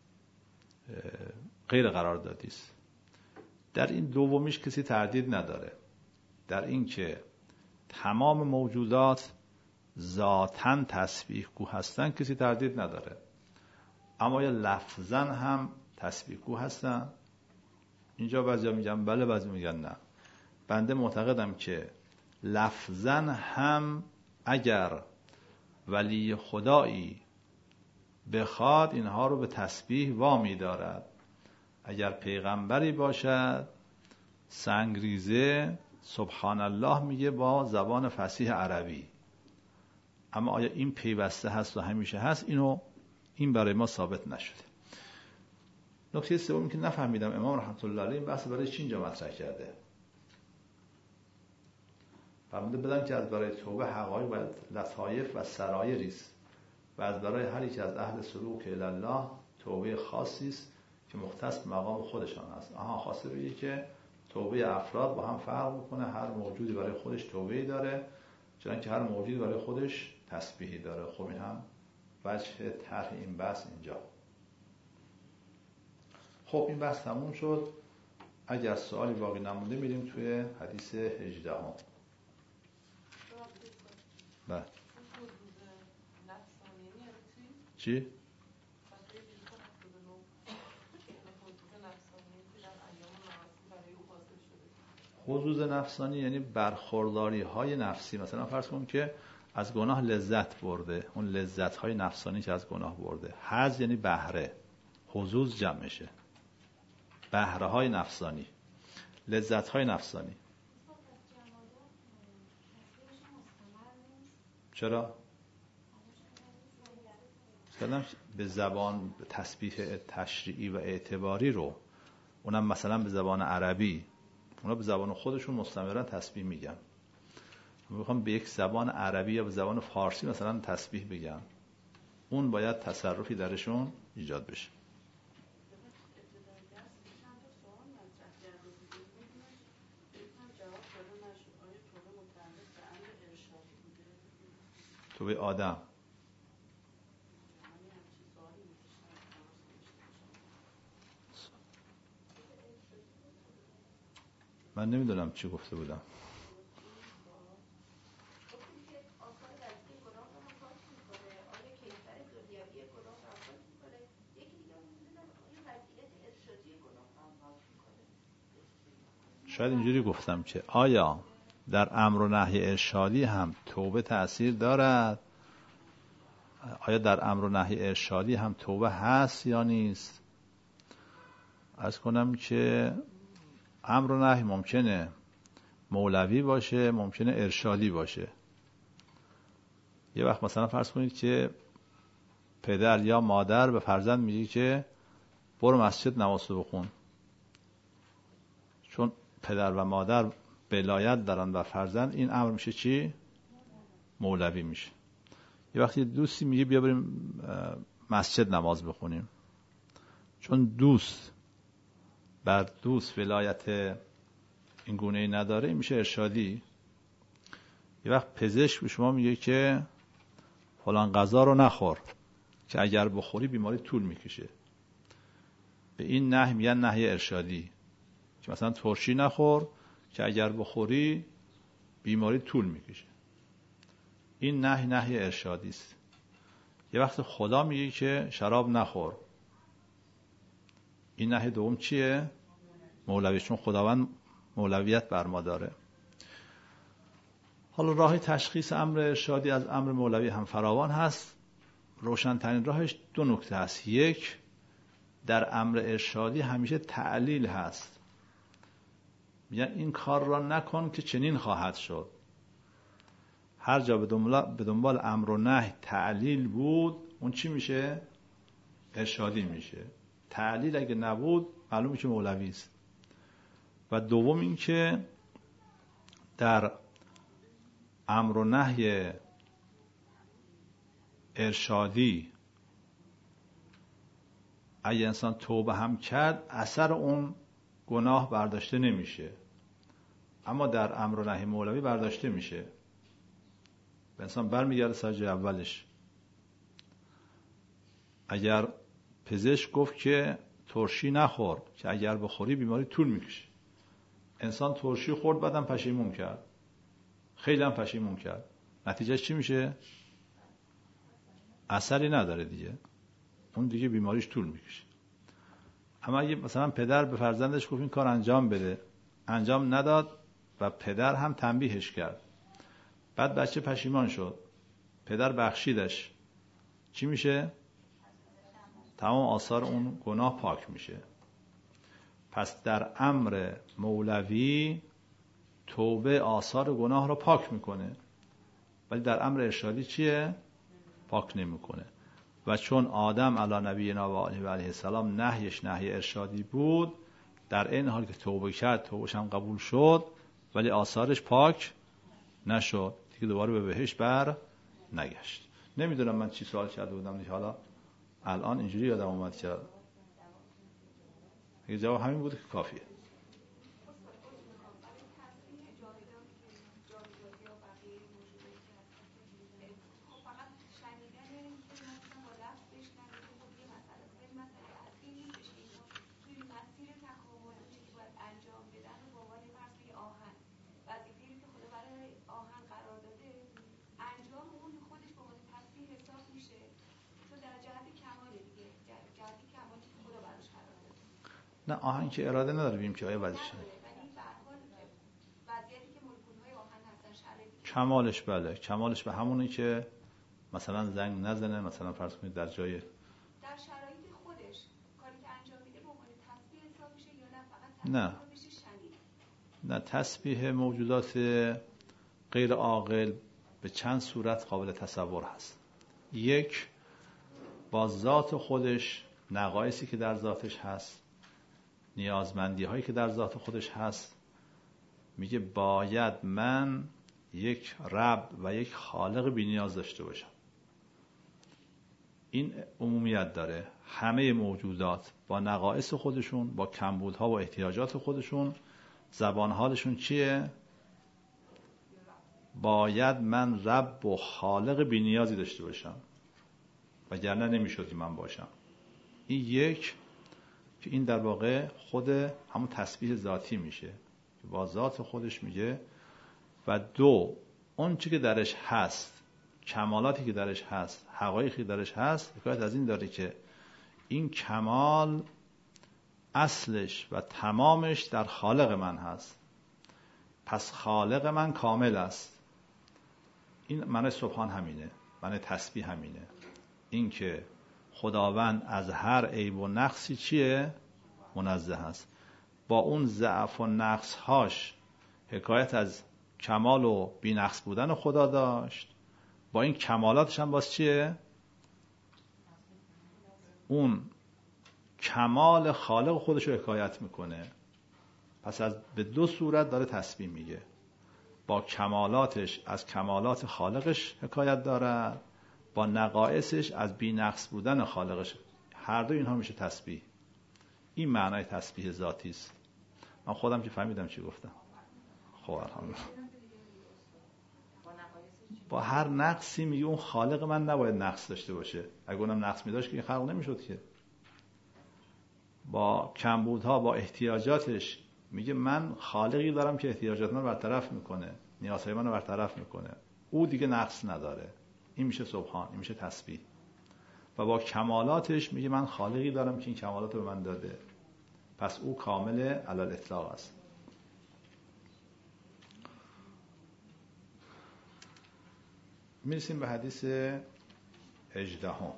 A: غیر قراردادی است. در این دومیش کسی تردید نداره، در این که تمام موجودات ذاتاً تسبیح گو هستن کسی تردید نداره، اما یا لفظاً هم تسبیح گو هستن؟ اینجا بعضی میگن بله، بعضی میگن نه. بنده معتقدم که لفظاً هم اگر ولی خدایی بخواد اینها رو به تسبیح وامی دارد. اگر پیغمبری باشد سنگریزه سبحان الله میگه با زبان فصیح عربی، اما آیا این پیوسته هست و همیشه هست؟ اینو این برای ما ثابت نشده. نکته سومی که نفهمیدم امام رحمت الله علیه این بحث برای چی اینجا مطرح کرده. فرموده بدن که از برای توبه حقایق و لطایف و سرایری است و از برای هر یک از اهل سلوک الی الله توبه خاصی است که مختص به مقام خودشان است. آها، خواسته بگه که توبه افراد با هم فرق میکنه، هر موجودی برای خودش توبه‌ای داره، چون که هر موجودی برای خودش تسبیحی داره. خب این هم وجه طرح این بحث اینجا. خب این بحث تموم شد. اگر سوالی باقی نمونده میریم توی حدیث هجده هم. بله. چی؟ حظوظ نفسانی یعنی برخورداری های نفسی. مثلا فرض کن که از گناه لذت برده، اون لذت های نفسانی که از گناه برده. حظ یعنی بهره، حظوظ جمعشه، بهره های نفسانی، لذت های نفسانی. چرا؟ کلام به زبان تسبیح تشریعی و اعتباری رو، اونم مثلا به زبان عربی، اونا به زبان خودشون مستمرا تسبیح میگن. من میخوام به یک زبان عربی یا به زبان فارسی مثلا تسبیح بگم، اون باید تصرفی درشون ایجاد بشه. توبه آدم من نمیدونم چی گفته بودم. شاید اینجوری گفتم که آیا در امر و نهی ارشادی هم توبه تأثیر دارد؟ آیا در امر و نهی ارشادی هم توبه هست یا نیست؟ عرض کنم که امر و نهی ممکنه مولوی باشه، ممکنه ارشادی باشه. یه وقت مثلا فرض کنید که پدر یا مادر به فرزند میگه که برو مسجد نماز بخون، چون پدر و مادر ولایت دارن بر فرزند، این امر میشه چی؟ مولوی میشه. یه وقتی دوستی میگه بیا بریم مسجد نماز بخونیم، چون دوست بر دوست ولایت این گونه ای نداره، این میشه ارشادی. یه وقت پزشک به شما میگه که فلان غذا رو نخور که اگر بخوری بیماری طول میکشه، به این نهی میگن نهی ارشادی، که مثلا ترشی نخور که اگر بخوری بیماری طول میکشه. این نهی نهی ارشادی است. یه وقت خدا میگه که شراب نخور، این نهی دوم چیه؟ مولوی، چون خداوند مولویت بر ما داره. حالا راه تشخیص امر ارشادی از امر مولوی هم فراوان هست. روشن‌ترین راهش دو نکته هست. یک، در امر ارشادی همیشه تعلیل هست، میگن این کار را نکن که چنین خواهد شد. هر جا به دنبال, به دنبال امر و نهی تعلیل بود، اون چی میشه؟ ارشادی میشه. تعلیل اگه نبود معلومه که مولوی است. و دوم این که در امر و نهی ارشادی اگه انسان توبه هم کرد اثر اون گناه برداشته نمیشه، اما در امر و نهی مولوی برداشته میشه. به انسان برمیگرده سر جای اولش. اگر پزشک گفت که ترشی نخور که اگر بخوری بیماری طول میکشه، انسان ترشی خورد بعدم پشیمون کرد، خیلی هم پشیمون کرد. نتیجهش چی میشه؟ اثری نداره دیگه، اون دیگه بیماریش طول میکشه. اما اگه مثلا پدر به فرزندش گفت این کار انجام بده، انجام نداد و پدر هم تنبیهش کرد، بعد بچه پشیمان شد، پدر بخشیدش، چی میشه؟ تمام آثار اون گناه پاک میشه. پس در امر مولوی توبه آثار گناه رو پاک میکنه، ولی در امر ارشادی چیه؟ پاک نمیکنه. و چون آدم علی نبینا و علیه و علیه السلام نهیش نهی ارشادی بود، در این حال که توبه کرد توبهش هم قبول شد، ولی آثارش پاک نشد، دیگه دوباره به بهشت بر نگشت. نمیدونم من چی سوال کرده بودم دیگه، حالا الان اینجوری یادم اومد که اگه جواب همین بود که کافیه. نه آهن که اراده نداره بیم که آیا وضعشه کمالش، بله کمالش به همونی که مثلا زنگ نزنه، مثلا فرض کنید در جای
B: در شرایط خودش کاری که انجام میده به عنوان تسبیح حساب میشه یا نه فقط تسبیح بشه شنید؟
A: نه، تسبیح موجودات غیر عاقل به چند صورت قابل تصور هست. یک، با ذات خودش، نقایصی که در ذاتش هست، نیازمندی هایی که در ذات خودش هست، میگه باید من یک رب و یک خالق بی نیاز داشته باشم. این عمومیت داره. همه موجودات با نقایص خودشون، با کمبودها و احتیاجات خودشون، زبان حالشون چیه؟ باید من رب و خالق بی نیازی داشته باشم، وگرنه نمیشد که من باشم. این یک، که این در واقع خود همون تسبیح ذاتی میشه که با ذات خودش میگه. و دو، اون چی که درش هست، کمالاتی که درش هست، حقایقی که درش هست، حکایت از این داره که این کمال اصلش و تمامش در خالق من هست، پس خالق من کامل است. این معنی سبحان همینه، معنی تسبیح همینه، این که خداوند از هر عیب و نقصی چیه؟ منزه است. با اون ضعف و نقصهاش حکایت از کمال و بی نقص بودن خدا داشت، با این کمالاتش هم باز چیه؟ اون کمال خالق خودش رو حکایت میکنه. پس از به دو صورت داره تسبیح میگه، با کمالاتش از کمالات خالقش حکایت داره، با نقایصش از بی نقص بودن خالقش. هر دو اینها میشه تسبیح. این معنای تسبیح ذاتی است. من خودم که فهمیدم چی گفتم. خب الحمدلله. با هر نقصی میگه اون خالق من نباید نقص داشته باشه، اگه اونم نقص میداشت که این خلق نمیشد که. با کمبودها، با احتیاجاتش میگه من خالقی دارم که احتیاجات من برطرف میکنه، نیازهای من رو برطرف میکنه، او دیگه نقص نداره. این میشه سبحان، این میشه تسبیح. و با کمالاتش میگه من خالقی دارم که این کمالات رو به من داده، پس او کامل علی الاطلاق است. میرسیم به حدیث هجدهم.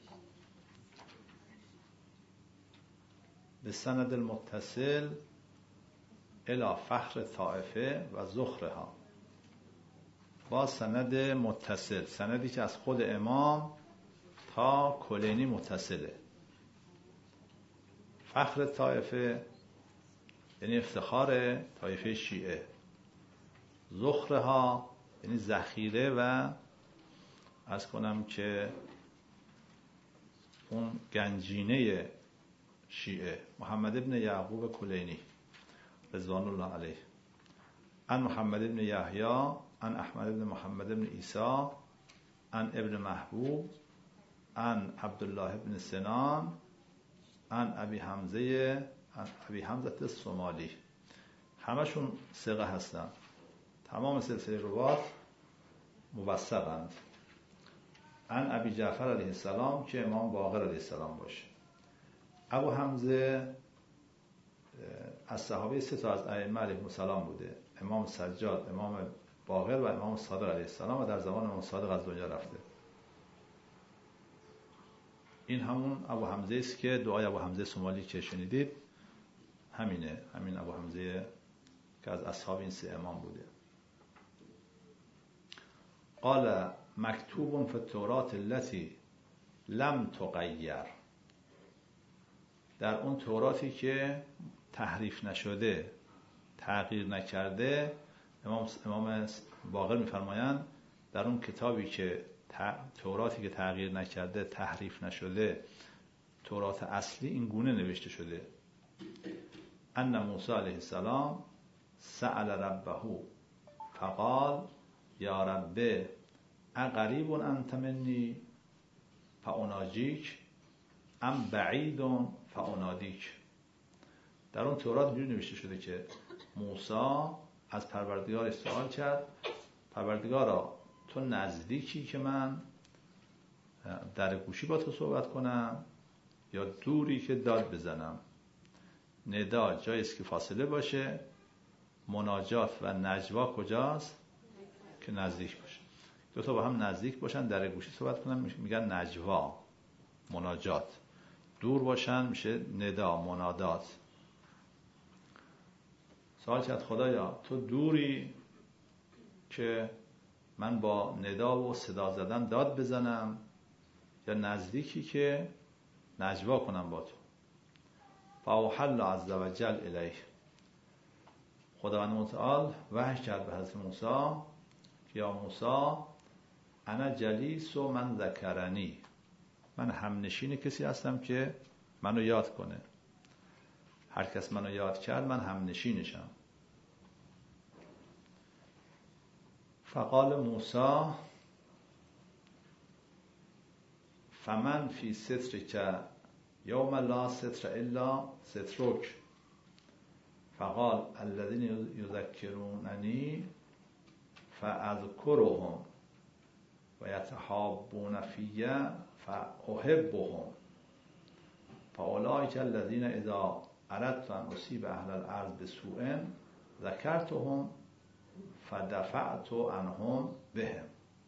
A: به سند المتصل الی فخر طائفه و زخرها. با سند متصل، سندی که از خود امام تا کلینی متصله. فخر طائفه یعنی افتخار طایفه شیعه، زخرها یعنی ذخیره و عرض کنم که اون گنجینه شیعه، محمد ابن یعقوب کلینی رضوان الله علیه، عن محمد ابن یحیی عن احمد ابن محمد ابن عیسی عن ابن محبوب عن عبدالله ابن سنان عن ابی حمزه عن ابی حمزه الصومالی. همشون ثقه هستن. تمام سلسله روات موثقند. عن ابی جعفر علیه السلام که امام باقر علیه السلام باشه. ابو حمزه از صحابه سه تا از ائمه علیهم السلام بوده، امام سجاد، امام باقر و امام صادق علیه السلام، و در زمان امام صادق از دنیا رفته. این همون ابو حمزه است که دعای ابو حمزه سومالی که شنیدید همینه، همین ابو حمزه که از اصحاب این سه امام بوده. قال مکتوب فی التوراة التي لم تغیر، در اون توراتی که تحریف نشده، تغییر نکرده، امام امام باقر می‌فرمایند در اون کتابی که توراتی که تغییر نکرده، تحریف نشده، تورات اصلی این گونه نوشته شده: ان موسی علیه السلام سأل ربه فقال یا رب اقریب انت منی فاناجیک ام بعید فانادیک. در اون تورات اینجوری نوشته شده که موسی از پروردگارش سوال کرد: پروردگارا تو نزدیکی که من در گوشی با تو صحبت کنم یا دوری که داد بزنم؟ ندا جایی است که فاصله باشه، مناجات و نجوا کجاست که نزدیک باشه. دو تا با هم نزدیک باشن در گوشی صحبت کنن میگن نجوا، مناجات. دور باشن میشه ندا، منادات. سوال کرد خدایا تو دوری که من با ندا و صدا زدن داد بزنم یا نزدیکی که نجوا کنم با تو؟ فاوحی الله عز وجل الیه، خداوند متعال وحی کرد به حضرت موسی که یا موسی انا جلیس و من ذکرنی، من همنشین کسی هستم که منو یاد کنه. هر کس منو یاد کرد من همنشینشم. فقال موسی فمن فی سترک یوم لا ستر الا سترک. فقال الذین یذکروننی فاذکرهم و یتحابون فی فاحبهم فاولئک الذین اذا اردت ان اصیب اهل الارض بسوء ذکرتهم فدفعت عنهم بهم.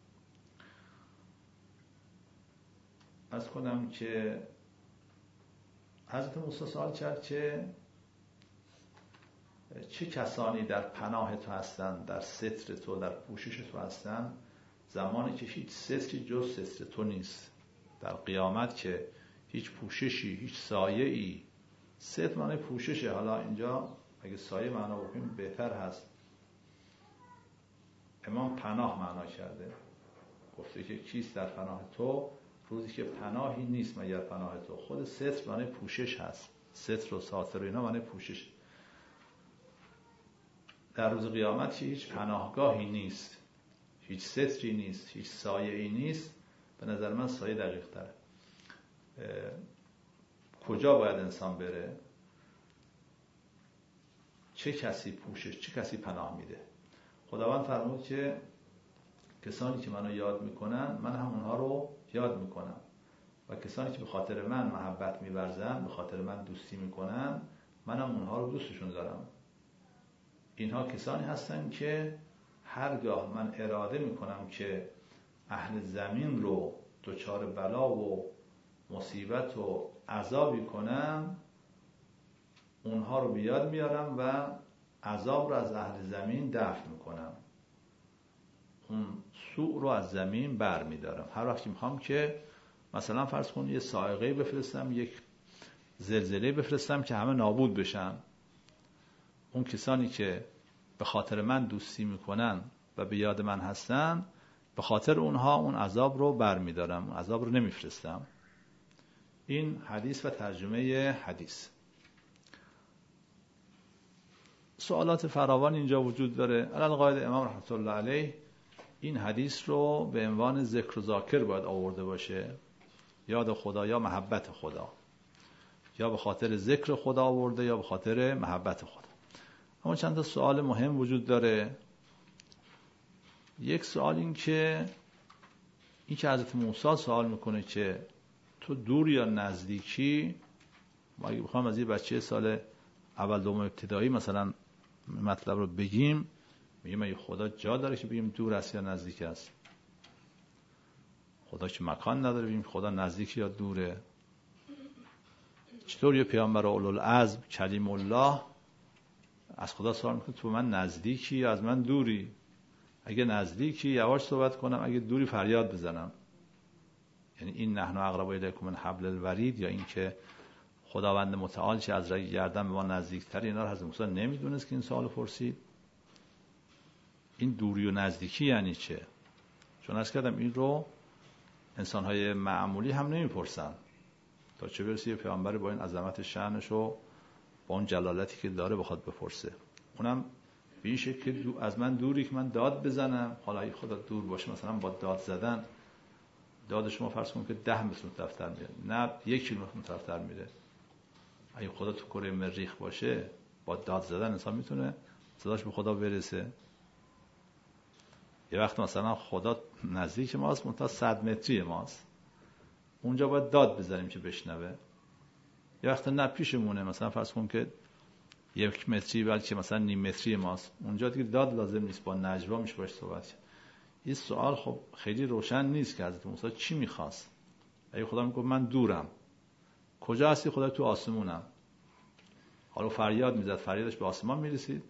A: از کنم که حضرت موسی سوال کرد که چه کسانی در پناه تو هستند، در ستر تو، در پوشش تو هستند، زمانی که هیچ ستری جز ستر تو نیست. در قیامت که هیچ پوششی، هیچ سایه‌ای، ستر معنی پوششه. حالا اینجا اگه سایه معنا بکنیم بهتر هست. امام پناه معنا کرده، گفته که کیست در پناه تو، روزی که پناهی نیست مگر پناه تو. خود ستر معنی پوشش هست. ستر و ساتر و اینا معنی پوشش. در روز قیامت که هیچ پناهگاهی نیست، هیچ ستری نیست، هیچ سایه‌ای نیست، به نظر من سایه دقیق تره. کجا باید انسان بره؟ چه کسی پوشش، چه کسی پناه میده؟ خداوند فرمود که کسانی که منو یاد میکنن من هم اونها رو یاد میکنم و کسانی که به خاطر من محبت میورزن، به خاطر من دوستی میکنن، منم اونها رو دوستشون دارم. اینها کسانی هستن که هرگاه من اراده میکنم که اهل زمین رو دچار بلا و مصیبت و عذابی کنم، اونها رو بیاد میارم و عذاب رو از اهل زمین دفع میکنم، اون سوء رو از زمین بر میدارم. هر وقتی میخوام که مثلا فرض کن یه صاعقه بفرستم، یک زلزله بفرستم که همه نابود بشن، اون کسانی که به خاطر من دوستی میکنن و به یاد من هستن، به خاطر اونها اون عذاب رو بر میدارم، اون عذاب رو نمیفرستم. این حدیث و ترجمه حدیث. سوالات فراوان اینجا وجود داره. علی قاعده امام رحمت الله علیه این حدیث رو به عنوان ذکر و ذاکر باید آورده باشه، یاد خدا یا محبت خدا، یا به خاطر ذکر خدا آورده یا به خاطر محبت خدا. اما چند تا سوال مهم وجود داره یک سوال این که این که حضرت موسی سوال میکنه که تو دور یا نزدیکی، ما اگه بخوام از یه بچه سال اول دوم ابتدایی مثلا مطلب رو بگیم، میگیم اگه خدا جا داره که بگیم دور است یا نزدیک است؟ خدا که مکان نداره بگیم خدا نزدیک یا دوره؟ چطور یه پیامبر اولوالعزم کلیم الله از خدا سوال میکنه تو من نزدیکی یا از من دوری؟ اگه نزدیکی یواش صحبت کنم، اگه دوری فریاد بزنم. یعنی این نحن اقرب الیکم من حبل الورید، یا این که خداوند متعال چه از رگ گردن به ما نزدیکتر، اینا رو حضرت موسی نمیدونست که این سوال پرسید. این دوری و نزدیکی یعنی چه؟ چون عرض کردم این رو انسان‌های معمولی هم نمیپرسن، تا چه برسه یه پیامبر با این عظمت شأنش و با اون جلالتی که داره بخواد بپرسه. اونم به این شکل که از من دوری که من داد بزنم. حالا اگه خدا دور باشه مثلا با داد زدن، داد شما فرض کنید که ده متر طرفتر میره، نه یک کیلومتر طرفتر میره. اگه خدا تو کره مریخ باشه با داد زدن انسان میتونه صداش به خدا برسه. یه وقت مثلا خدا نزدیک ماست منتها صد متری ماست، اونجا باید داد بزنیم که بشنوه. یه وقت نه پیشمونه، مثلا فرض کن که یک متری بلکه مثلا نیم متری ماست، اونجا دیگه داد لازم نیست، با نجوا میشه باش صحبت. این سوال خب خیلی روشن نیست که حضرت موسی چی میخواست. اگه خدا میگه من دورم، کجا هستی؟ خدا تو آسمونم. حالا فریاد میزد، فریادش به آسمان میرسید؟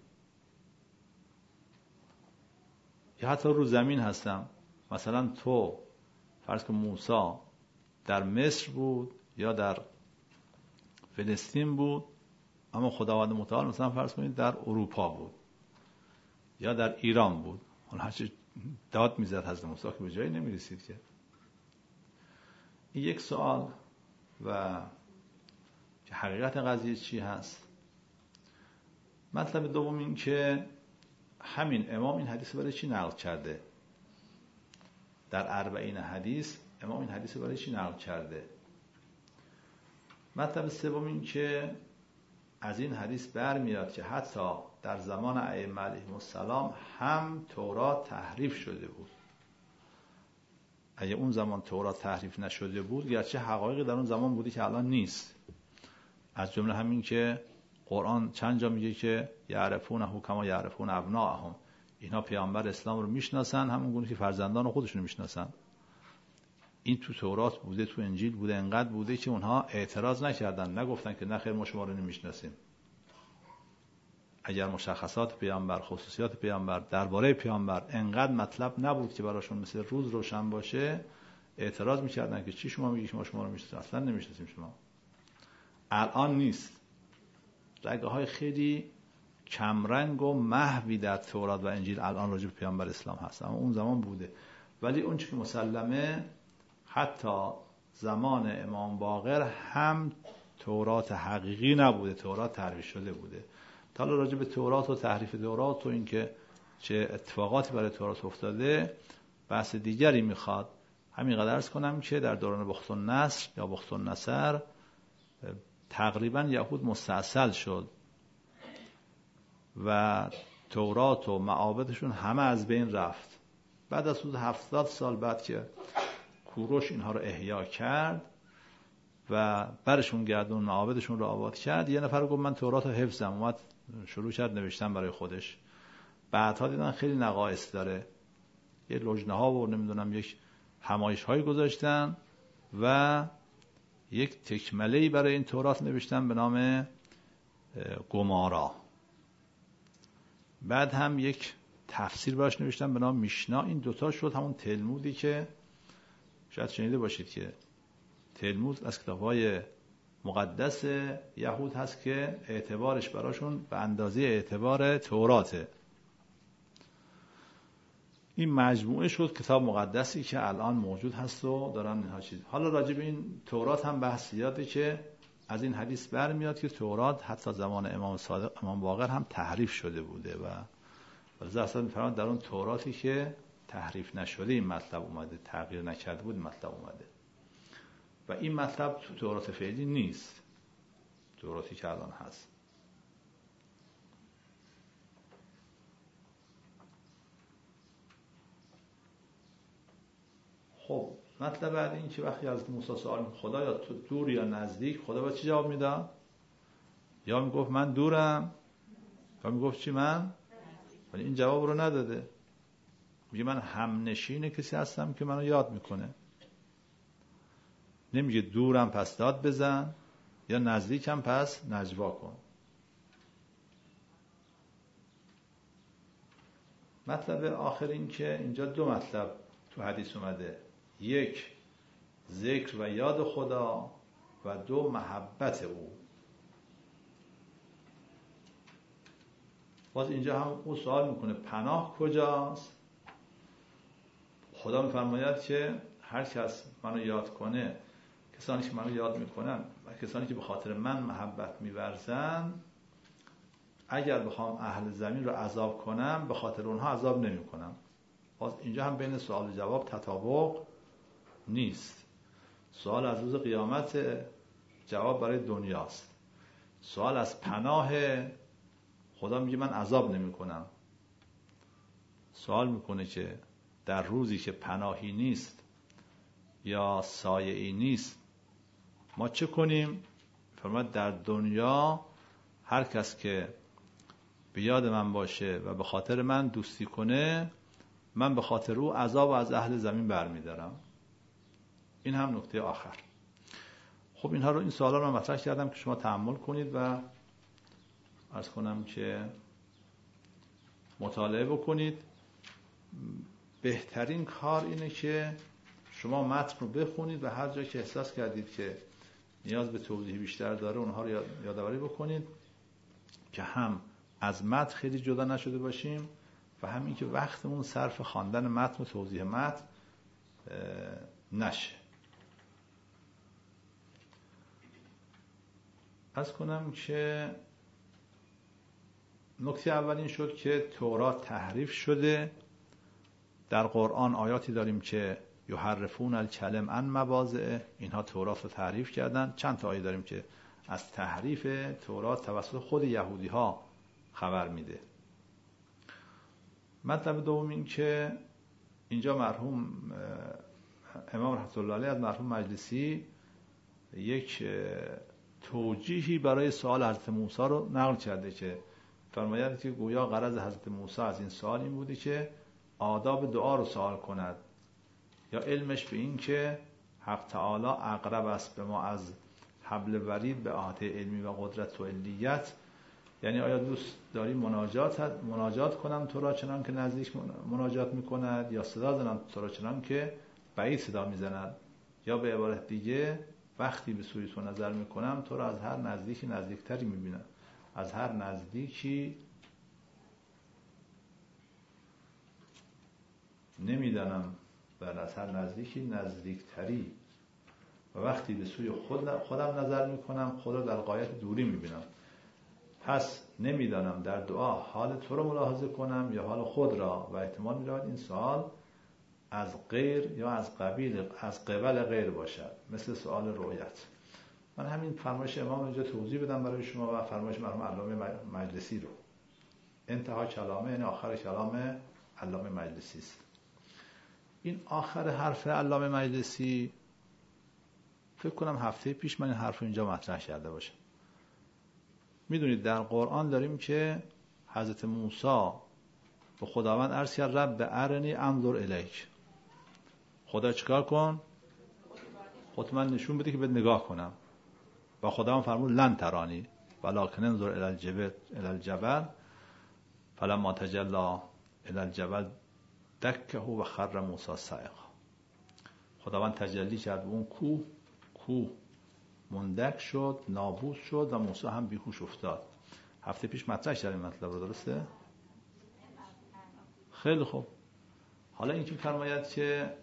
A: یا حتی رو زمین هستم، مثلا تو فرض کن موسی در مصر بود یا در فلسطین بود، اما خداوند متعال مثلا فرض کنید در اروپا بود یا در ایران بود. حالا هرچی داد میزد حضرت موسی که به جایی نمیرسید که. این یک سوال. و که حقیقت قضیه چی هست؟ مطلب دوم این که همین امام این حدیث برای چی نقل کرده؟ در اربعین حدیث امام این حدیث برای چی نقل کرده؟ مطلب سوم این که از این حدیث برمیاد که حتی در زمان ائمه علیهم السلام هم تورات تحریف شده بود. اگه اون زمان تورات تحریف نشده بود، گرچه حقایقی در اون زمان بودی که الان نیست، از جمله همین که قرآن چند جا میگه که یعرفونه کما یعرفون ابناءهم، اینا پیامبر اسلام رو میشناسن همون گونه که فرزندان خودشون رو میشناسن. این تو تورات بوده، تو انجیل بوده، انقدر بوده که اونها اعتراض نکردن، نگفتن که نه خیر ما شما رو نمیشناسیم. اگر مشخصات پیامبر، خصوصیات پیامبر، درباره پیامبر انقدر مطلب نبود که براشون مثل روز روشن باشه، اعتراض میکردن که چی شما میگی که ما شما رو میشناسیم؟ اصلا نمیشناسیم شما. الان نیست. رگه های خیلی کمرنگ و محوی در تورات و انجیل الان راجع به پیامبر اسلام هست، اما اون زمان بوده. ولی اون چیزی که مسلمه حتی زمان امام باقر هم تورات حقیقی نبوده، تورات تحریف شده بوده. تا حالا راجع به تورات و تحریف تورات و اینکه چه اتفاقاتی برای تورات افتاده بحث دیگری میخواد. همین قدر عرض کنم که در دوران بختالنصر یا بختالنصر تقریبا یهود مستاصل شد و تورات و معابدشون همه از بین رفت. بعد از حدود هفتاد سال بعد که کوروش اینها رو احیا کرد و برشون گردون معابدشون رو آباد کرد، یه نفر گفت من تورات رو حفظم، اومد شروع کرد نوشتن برای خودش. بعدها دیدن خیلی نقائص داره، یه لجنه ها و نمیدونم یک همایش هایی گذاشتن و یک تکمله‌ای برای این تورات نوشتن به نام گمارا. بعد هم یک تفسیر براش نوشتن به نام میشنا. این دوتا شد همون تلمودی که شاید شنیده باشید که تلمود از کتاب‌های مقدس یهود هست که اعتبارش براشون به اندازه اعتبار توراته. این مجموعه شد کتاب مقدسی که الان موجود هست و دارن اینها چیز. حالا راجع به این تورات هم بحث زیاده که از این حدیث برمیاد که تورات حتی زمان امام صادق، امام باقر هم تحریف شده بوده و ولی اصلا میفرماد در اون توراتی که تحریف نشده این مطلب اومده، تغییر نکرده بود مطلب اومده و این مطلب تو تورات فعلی نیست، توراتی که الان هست. خب مطلب بعد این که وقتی از موسی سوال خدا یا تو دور یا نزدیک، خدا با چی جواب میداد؟ یا میگفت من دورم یا میگفت چی من؟ ولی این جواب رو نداده. میگه من همنشین کسی هستم که منو یاد میکنه. نمیگه دورم پس داد بزن یا نزدیکم پس نجوا کن. مطلب آخر این که اینجا دو مطلب تو حدیث اومده، یک ذکر و یاد خدا و دو محبت او. باز اینجا هم او سوال میکنه پناه کجاست؟ خدا میفرماید که هر کس منو یاد کنه، کسانی که منو یاد میکنن و کسانی که به خاطر من محبت میورزن، اگر بخوام اهل زمین رو عذاب کنم به خاطر اونها عذاب نمی کنم. باز اینجا هم بین سوال و جواب تطابق نیست. سوال از روز قیامت، جواب برای دنیاست. سوال از پناه، خدا میگه من عذاب نمی کنم. سوال میکنه که در روزی که پناهی نیست یا سایه‌ای نیست ما چه کنیم؟ فرماید در دنیا هر کس که به یاد من باشه و به خاطر من دوستی کنه، من به خاطر او عذاب از اهل زمین برمیدارم. این هم نکته آخر. خب اینها رو، این سوالا رو من مطرح کردم که شما تأمل کنید و عرض کنم که مطالعه بکنید. بهترین کار اینه که شما متن رو بخونید و هر جا که احساس کردید که نیاز به توضیح بیشتر داره اونها رو یادآوری بکنید که هم از متن خیلی جدا نشده باشیم و همین که وقتمون صرف خواندن متن و توضیح متن نشه. عرض کنم که نکته اول این شد که تورات تحریف شده. در قرآن آیاتی داریم که یحرفون الکلم عن مواضعه، اینها تورات رو تحریف کردن. چند تا آیه داریم که از تحریف تورات توسط خود یهودی ها خبر میده. مطلب دوم این که اینجا مرحوم امام رحمت الله علیه از مرحوم مجلسی یک توجیهی برای سوال حضرت موسی رو نقل کرده که فرماید که گویا غرض حضرت موسی از این سوال این بودی که آداب دعا رو سوال کند، یا علمش به این که حق تعالی اقرب است به ما از حبل ورید به احاطه علمی و قدرت و علیت. یعنی آیا دوست داری مناجات مناجات کنم تو را چنان که نزدیک مناجات میکند، یا صدا زنم تو را چنان که بعید صدا میزند، یا به عبارت دیگه وقتی به سوی تو نظر میکنم تو را از هر نزدیکی نزدیکتری میبینم، از هر نزدیکی نمیدانم بل از هر نزدیکی نزدیکتری، و وقتی به سوی خود خودم نظر میکنم خدا در غایت دوری میبینم. پس نمیدانم در دعا حال تو رو ملاحظه کنم یا حال خود را، و احتمال میرود این سوال از غیر یا از قبیل از قبل غیر باشد، مثل سوال رؤیت. من همین فرمایش امام اینجا توضیح بدم برای شما و فرمایش مرحوم علامه مجلسی رو. انتها کلامه، یعنی آخر کلام علامه مجلسی است. این آخر حرف علامه مجلسی فکر کنم هفته پیش من این حرف رو اینجا مطرح کرده باشم. میدونید در قرآن داریم که حضرت موسی به خداوند عرض کرد رب ارنی انظر الیک، خدا چیکار کن؟ خود من نشون بده که بهت نگاه کنم. و خداوند فرمود لن ترانی ولکن انظر الی الجبل الی الجبل فلما تجلی الی الجبل دکه و خر موسی صعقا. خداوند تجلی کرد به اون کوه، کوه مندک شد، نابود شد و موسی هم بیهوش افتاد. هفته پیش مطرح کردیم مطلب رو، درسته؟ خیلی خوب. حالا این که فرماید که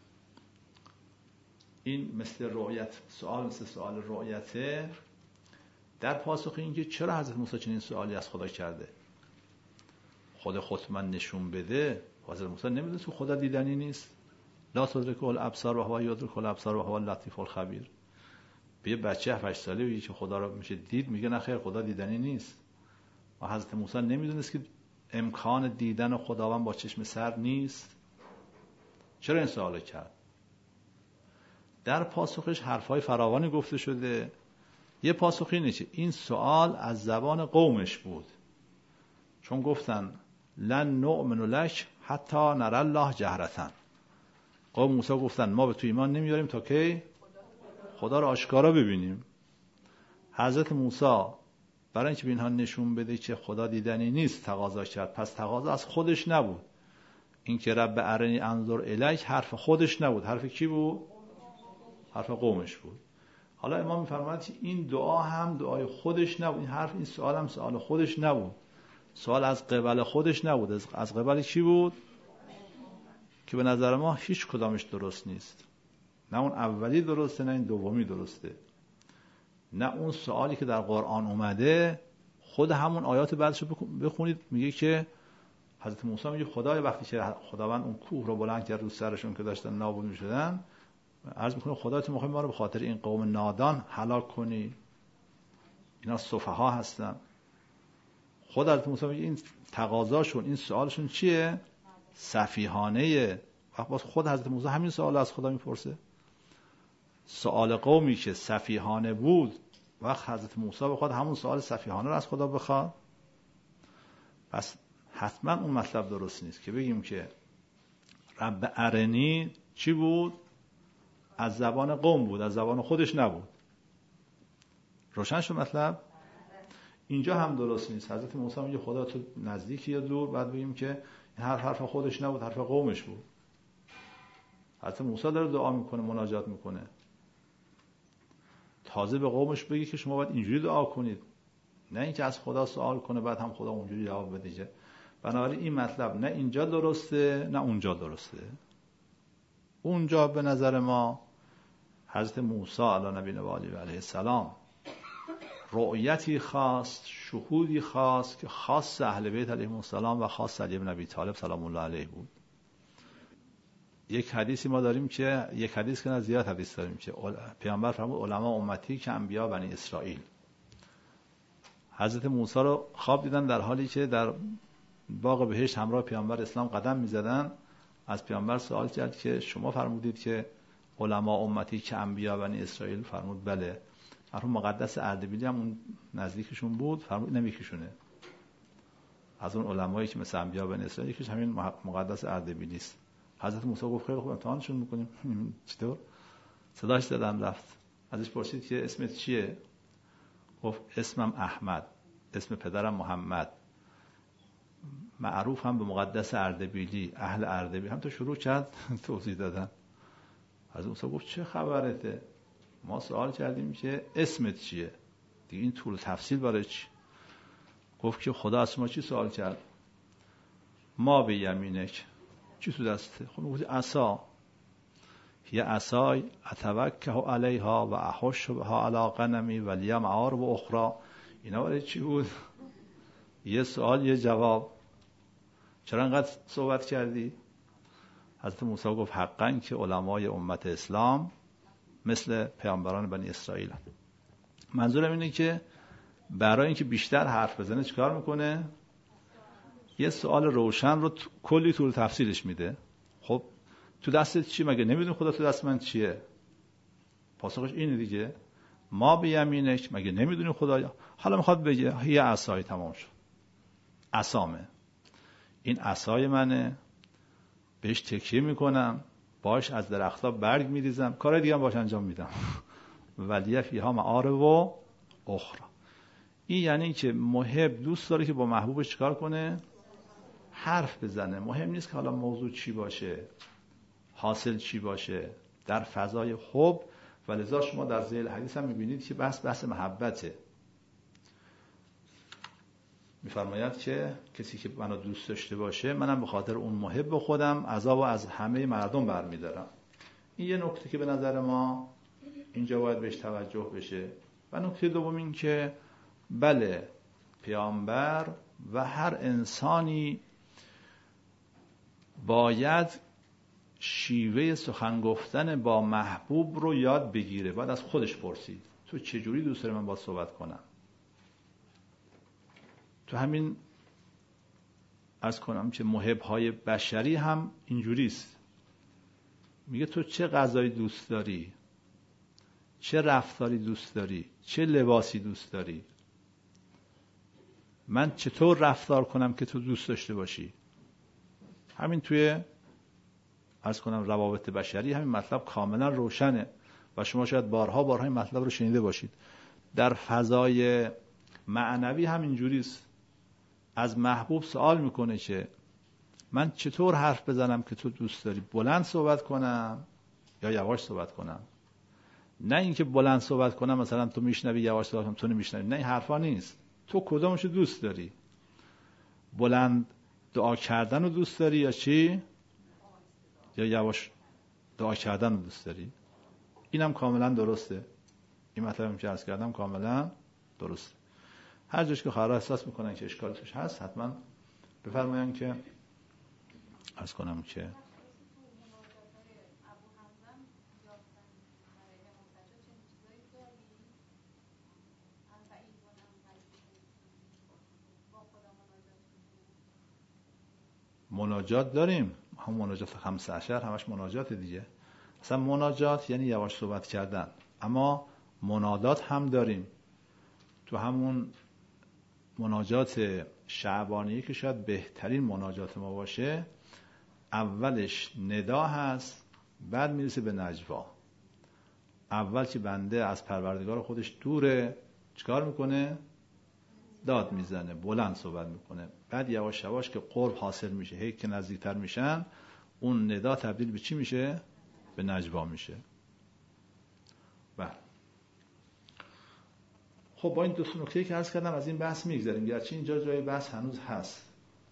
A: این مثل رؤیت، سوال مثل سوال رؤیته، در پاسخ این که چرا حضرت موسی چنین سوالی از خدا کرده، خود خود من نشون بده. حضرت موسی نمیدونه تو خدا دیدنی نیست، لا تدرکه الابصار و هو یدرک الابصار و هو اللطیف الخبیر. به یه بچه هفت هشت ساله بگی که خدا رو میشه دید، میگه نه خیر خدا دیدنی نیست. و حضرت موسی نمیدونست که امکان دیدن خداوند با چشم سر نیست. چرا این سوالو کرد؟ در پاسخش حرفهای فراوانی گفته شده. یه پاسخی اینه که این سوال از زبان قومش بود، چون گفتن لن نؤمن لک حتی نری الله جهرتن. قوم موسی گفتن ما به تو ایمان نمیاریم تا که خدا رو آشکارا ببینیم. حضرت موسی برای اینکه به اینها نشون بده که خدا دیدنی نیست تقاضا کرد. پس تقاضا از خودش نبود. این که رب ارنی انظر الیک حرف خودش نبود، حرف کی بود؟ حرف قومش بود. حالا امام می‌فرماید که این دعا هم دعای خودش نبود، این حرف این سوال هم سوال خودش نبود، سوال از قبل خودش نبود، از قبل کی بود؟ که به نظر ما هیچ کدامش درست نیست. نه اون اولی درسته نه این دومی درسته. نه اون سوالی که در قرآن اومده، خود همون آیات بعدش بخونید میگه که حضرت موسی میگه خدای وقتی که خداوند اون کوه رو بلند کرد رو سرشون که داشتن نابود میشدن، عرض میکنه خدای تو میخوای ما رو به خاطر این قوم نادان هلاک کنی؟ اینا سفها هستن. خود حضرت موسی میگه این تقاضاشون، این سوالشون چیه؟ سفیهانه. وقت خود حضرت موسی همین سوال از خدا میپرسه. سوال قومی که سفیهانه بود، وقت حضرت موسی بخواد همون سوال سفیهانه رو از خدا بخواد، پس حتما اون مطلب درست نیست که بگیم که رب ارنی چی بود؟ از زبان قوم بود، از زبان خودش نبود. روشن شد مطلب؟ اینجا هم درست نیست. حضرت موسی میگه خدا تو نزدیکی یا دور، بعد بگیم که این حرف حرف خودش نبود، حرف قومش بود. حضرت موسی داره دعا میکنه، مناجات میکنه، تازه به قومش بگی که شما باید اینجوری دعا کنید، نه اینکه از خدا سوال کنه بعد هم خدا اونجوری جواب بده. بنابراین این مطلب نه اینجا درسته نه اونجا درسته. اونجا به نظر ما حضرت موسی علی نبینا و علیه السلام رؤیتی خاص، شهودی خاص که خاص اهل بیت علیهم السلام و خاص علی بن ابی طالب سلام الله علیه بود. یک حدیثی ما داریم که یک حدیث که نه زیاد حدیث داریم که پیامبر فرمود علما امتی که انبیا بنی اسرائیل. حضرت موسی رو خواب دیدن در حالی که در باغ بهشت همراه پیامبر اسلام قدم می‌زدن. از پیامبر سوال کرد که شما فرمودید که علما امتی که انبیا بنی اسرائیل، فرمود بله. مرحوم مقدس اردبیلی هم اون نزدیکشون بود، فرمود نمیکشونه. از اون علمایی که مثل انبیا بنی اسرائیل یکیش همین مقدس اردبیلی است. حضرت موسی گفت خیلی خوب امتحانشون میکنیم. چطور؟ صداش دادم رفت. ازش پرسید که اسمت چیه؟ گفت اسمم احمد، اسم پدرم محمد، معروف هم به مقدس اردبیلی، اهل اردبیل. هم تو شروع کرد توضیح دادن. حضرت موسی گفت چه خبرته؟ ما سوال کردیم که اسمت چیه؟ دیگه این طول تفصیل برای چی؟ گفت که خدا از ما چی سوال کرد؟ ما به یمینک، چی تو دسته؟ خب میگفتی عصا، یه عصای اتوکه علیها و احش بها علی غنمی و لی معارب اخرى. اینا برای چی بود؟ یه سوال یه جواب. چرا انقدر صحبت کردی؟ حضرت موسی گفت حقاً که علمای امت اسلام مثل پیامبران بنی اسرائیل. منظورم اینه که برای اینکه بیشتر حرف بزنه چیکار میکنه؟ یه سوال روشن رو کلی طول تفصیلش میده. خب تو دستت چی؟ مگه نمیدون خدا تو دست من چیه؟ پاسخش اینه دیگه، ما به یمینک، مگه نمیدونی خدا؟ حالا میخواد بگه یه عصای، تمام شد، عصامه، این عصای منه، بهش تکیه میکنم، باش از درختها برگ میریزم، کارهای دیگه هم باش انجام میدم. ولیه فیها معارب و اخرى. این یعنی که محب دوست داره که با محبوبش چیکار کنه؟ حرف بزنه. مهم نیست که حالا موضوع چی باشه، حاصل چی باشه، در فضای حب. ولذا شما در ذیل حدیث هم میبینید که بحث بحث محبته. میفرماید که کسی که منو دوست داشته باشه، منم به خاطر اون محب خودم عذابو از همه مردم برمیدارم. این یه نکته که به نظر ما اینجا باید بهش توجه بشه. و نکته دوم این که بله، پیامبر و هر انسانی باید شیوه سخن گفتن با محبوب رو یاد بگیره. باید از خودش پرسید تو چجوری دوست داری من باید صحبت کنم؟ تو همین عرض کنم که محب‌های بشری هم اینجوریست. میگه تو چه غذایی دوست داری؟ چه رفتاری دوست داری؟ چه لباسی دوست داری؟ من چطور رفتار کنم که تو دوست داشته باشی؟ همین توی عرض کنم روابط بشری همین مطلب کاملا روشنه و شما شاید بارها بارها این مطلب رو شنیده باشید. در فضای معنوی همین جوریست. از محبوب سوال میکنه که من چطور حرف بزنم که تو دوست داری؟ بلند صحبت کنم یا یواش صحبت کنم؟ نه اینکه بلند صحبت کنم مثلا تو میشنوی، یواش صحبت کنم تو نمیشنوی. نه، این حرفا نیست. تو کدومشو دوست داری؟ بلند دعا کردن رو دوست داری یا چی؟ یا یواش دعا کردن رو دوست داری؟ اینم کاملا درسته. این مطلبی که عرض کردم کاملا درسته. هر جاش که خواهرها احساس میکنن که اشکال توش هست حتما بفرماین که عرض کنم که مناجات داریم. هم مناجات خمسه عشر همش مناجات دیگه. اصلا مناجات یعنی یواش صحبت کردن، اما منادات هم داریم. تو همون مناجات شعبانیه که شاید بهترین مناجات ما باشه، اولش ندا هست، بعد میرسه به نجوا. اول که بنده از پروردگار خودش دوره چیکار میکنه؟ داد میزنه، بلند صحبت میکنه. بعد یواش یواش که قرب حاصل میشه، هی که نزدیکتر میشن، اون ندا تبدیل به چی میشه؟ به نجوا میشه. بله. خب با این دو تا نکته که عرض کردم از این بحث میگذریم، گرچه اینجا جای بحث هنوز هست.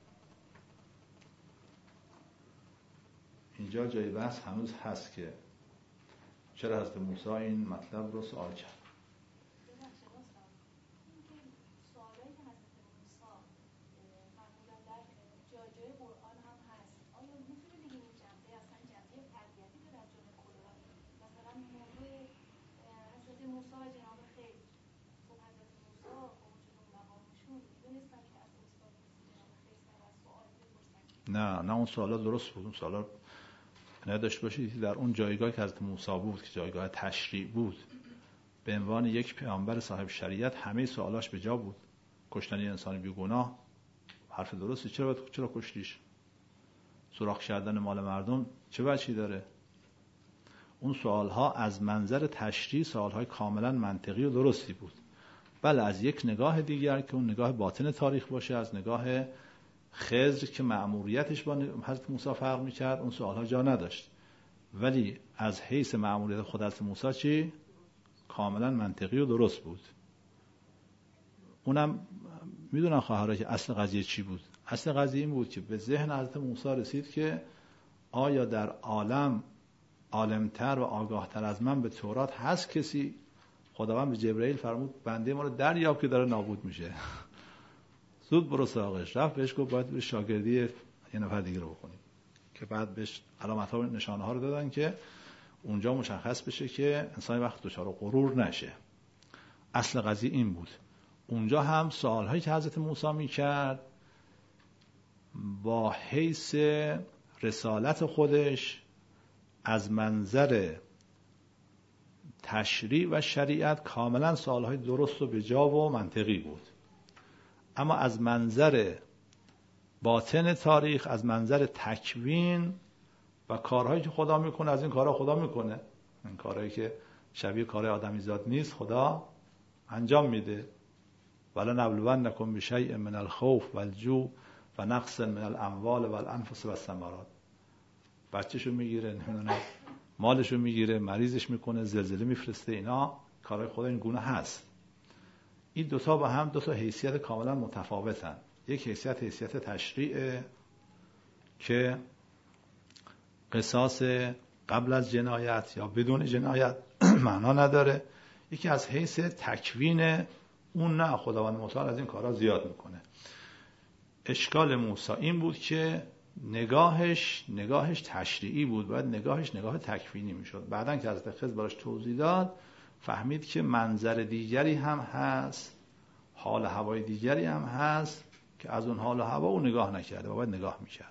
A: اینجا جای بحث هنوز هست که چرا حضرت موسی این مطلب رو سوال کرد. نه نه اون سوالا درست بود. اون سوالا نداشت باشید در اون جایگاه که حضرت موسی بود که جایگاه تشریع بود، به عنوان یک پیامبر صاحب شریعت همه سوالاش به جا بود. کشتن انسان بیگناه حرف درستی، چرا چرا کشتیش؟ سوراخ کردن مال مردم چه وجهی داره؟ اون سوالها از منظر تشریع سوالهای کاملا منطقی و درستی بود. بله از یک نگاه دیگر که اون نگاه باطن تاریخ باشه، از نگاه خضر که مأموریتش با حضرت موسی فرق می‌کرد، اون سوالها جا نداشت. ولی از حیث مأموریت خود حضرت موسی چی؟ کاملا منطقی و درست بود. اونم میدونن خواهرها که اصل قضیه چی بود. اصل قضیه این بود که به ذهن حضرت موسی رسید که آیا در عالم عالمتر و آگاهتر از من به تورات هست کسی؟ خداوند به جبرئیل فرمود بنده ما رو دریاب که داره نابود میشه. زود برو سراغش. رفت بهش گفت باید به شاگردی یه نفر دیگه رو بکنید، که بعد بهش علامت ها و نشانه ها رو دادن که اونجا مشخص بشه که انسان وقت دچار غرور نشه. اصل قضیه این بود. اونجا هم سوال هایی که حضرت موسی میکرد با حیث رسالت خودش از منظر تشریع و شریعت کاملا سوال های درست و به جا و منطقی بود، اما از منظر باطن تاریخ، از منظر تکوین و کارهایی که خدا میکنه، از این کارها خدا میکنه. این کارهایی که شبیه کارهای آدمیزاد نیست خدا انجام میده. ولا نبلونکم بشیء من الخوف والجوع و نقص من الاموال والانفس والثمرات. بچه‌شو میگیره، نمیدونم مالشو میگیره، مریضش میکنه، زلزله میفرسته. اینا کارهای خدا این گونه هست. این دوتا با هم دوتا حیثیت کاملا متفاوتن. یک حیثیت حیثیت تشریع که قصاص قبل از جنایت یا بدون جنایت معنا نداره. یکی از حیث تکوین اون نه، خداوند متعال از این کارها زیاد میکنه. اشکال موسی این بود که نگاهش نگاهش تشریعی بود، باید نگاهش نگاه تکوینی میشد. بعداً که حضرت خضر براش توضیح داد فهمید که منظر دیگری هم هست، حال هوای دیگری هم هست که از اون حال و هوا او نگاه نکرده و باید نگاه میکرد.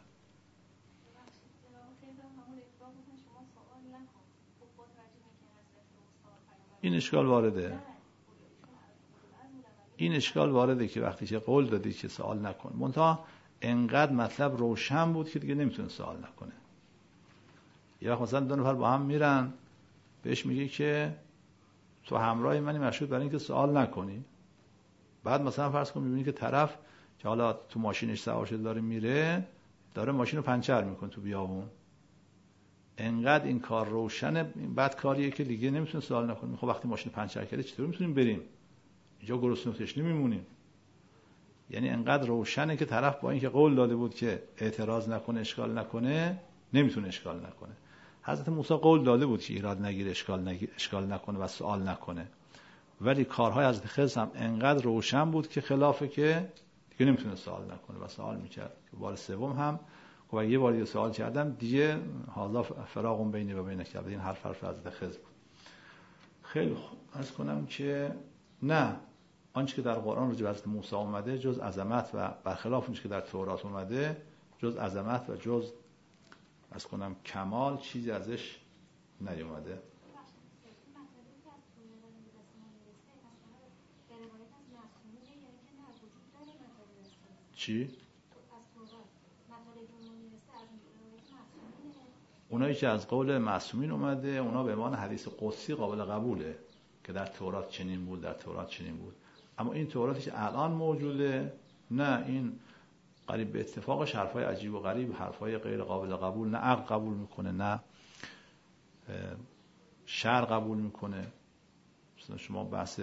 A: این اشکال وارده این اشکال وارده که وقتی که قول دادی که سوال نکن، منتها انقدر مطلب روشن بود که دیگه نمیتونه سوال نکنه. یا وقت مثلا دو نفر با هم میرن، بهش میگه که تو همراه منی مشروط برای اینکه سوال نکنی. بعد مثلا فرض کن میبینی که طرف که حالا تو ماشینش سوار شده داره میره، داره ماشین رو پنچر میکنه تو بیابون. انقدر این کار روشنه، بعد کاریه که دیگه نمیتونه سوال نکنه. خب وقتی ماشین پنچر کرده چطور میتونیم بریم؟ اینجا گرسنه و تشنه میمونیم. یعنی انقدر روشنه که طرف با اینکه قول داده بود که اعتراض نکنه، اشکال نکنه، نمیتونه اشکال نکنه. حضرت موسی قول داده بود که ایراد نگیره، اشکال نگیره، اشکال نکنه و سوال نکنه. ولی کارهای حضرت خضر هم انقدر روشن بود که خلافه که دیگه نمیتونه سوال نکنه و سوال میکرد. که بار سوم هم خب یه بار دیگه سوال کردم دیگه، هذا فراق بینی و بینک، این حرف حرف حضرت خضر بود. خیلی خوب عرض کنم که نه، آنچه که در قرآن راجع به حضرت موسی اومده جز عظمت و برخلاف آنچه که در تورات اومده جز عظمت و جز عرض کنم کمال چیزی ازش نیومده. چی؟ اونایی که از قول معصومین اومده اونا به عنوان حدیث قدسی قابل قبوله که در تورات چنین بود، در تورات چنین بود. اما این توراتی که الان موجوده نه، این قریب به اتفاقش حرفای عجیب و غریب، حرفای غیر قابل قبول، نه عقل قبول میکنه نه شرع قبول میکنه. مثلا شما بحث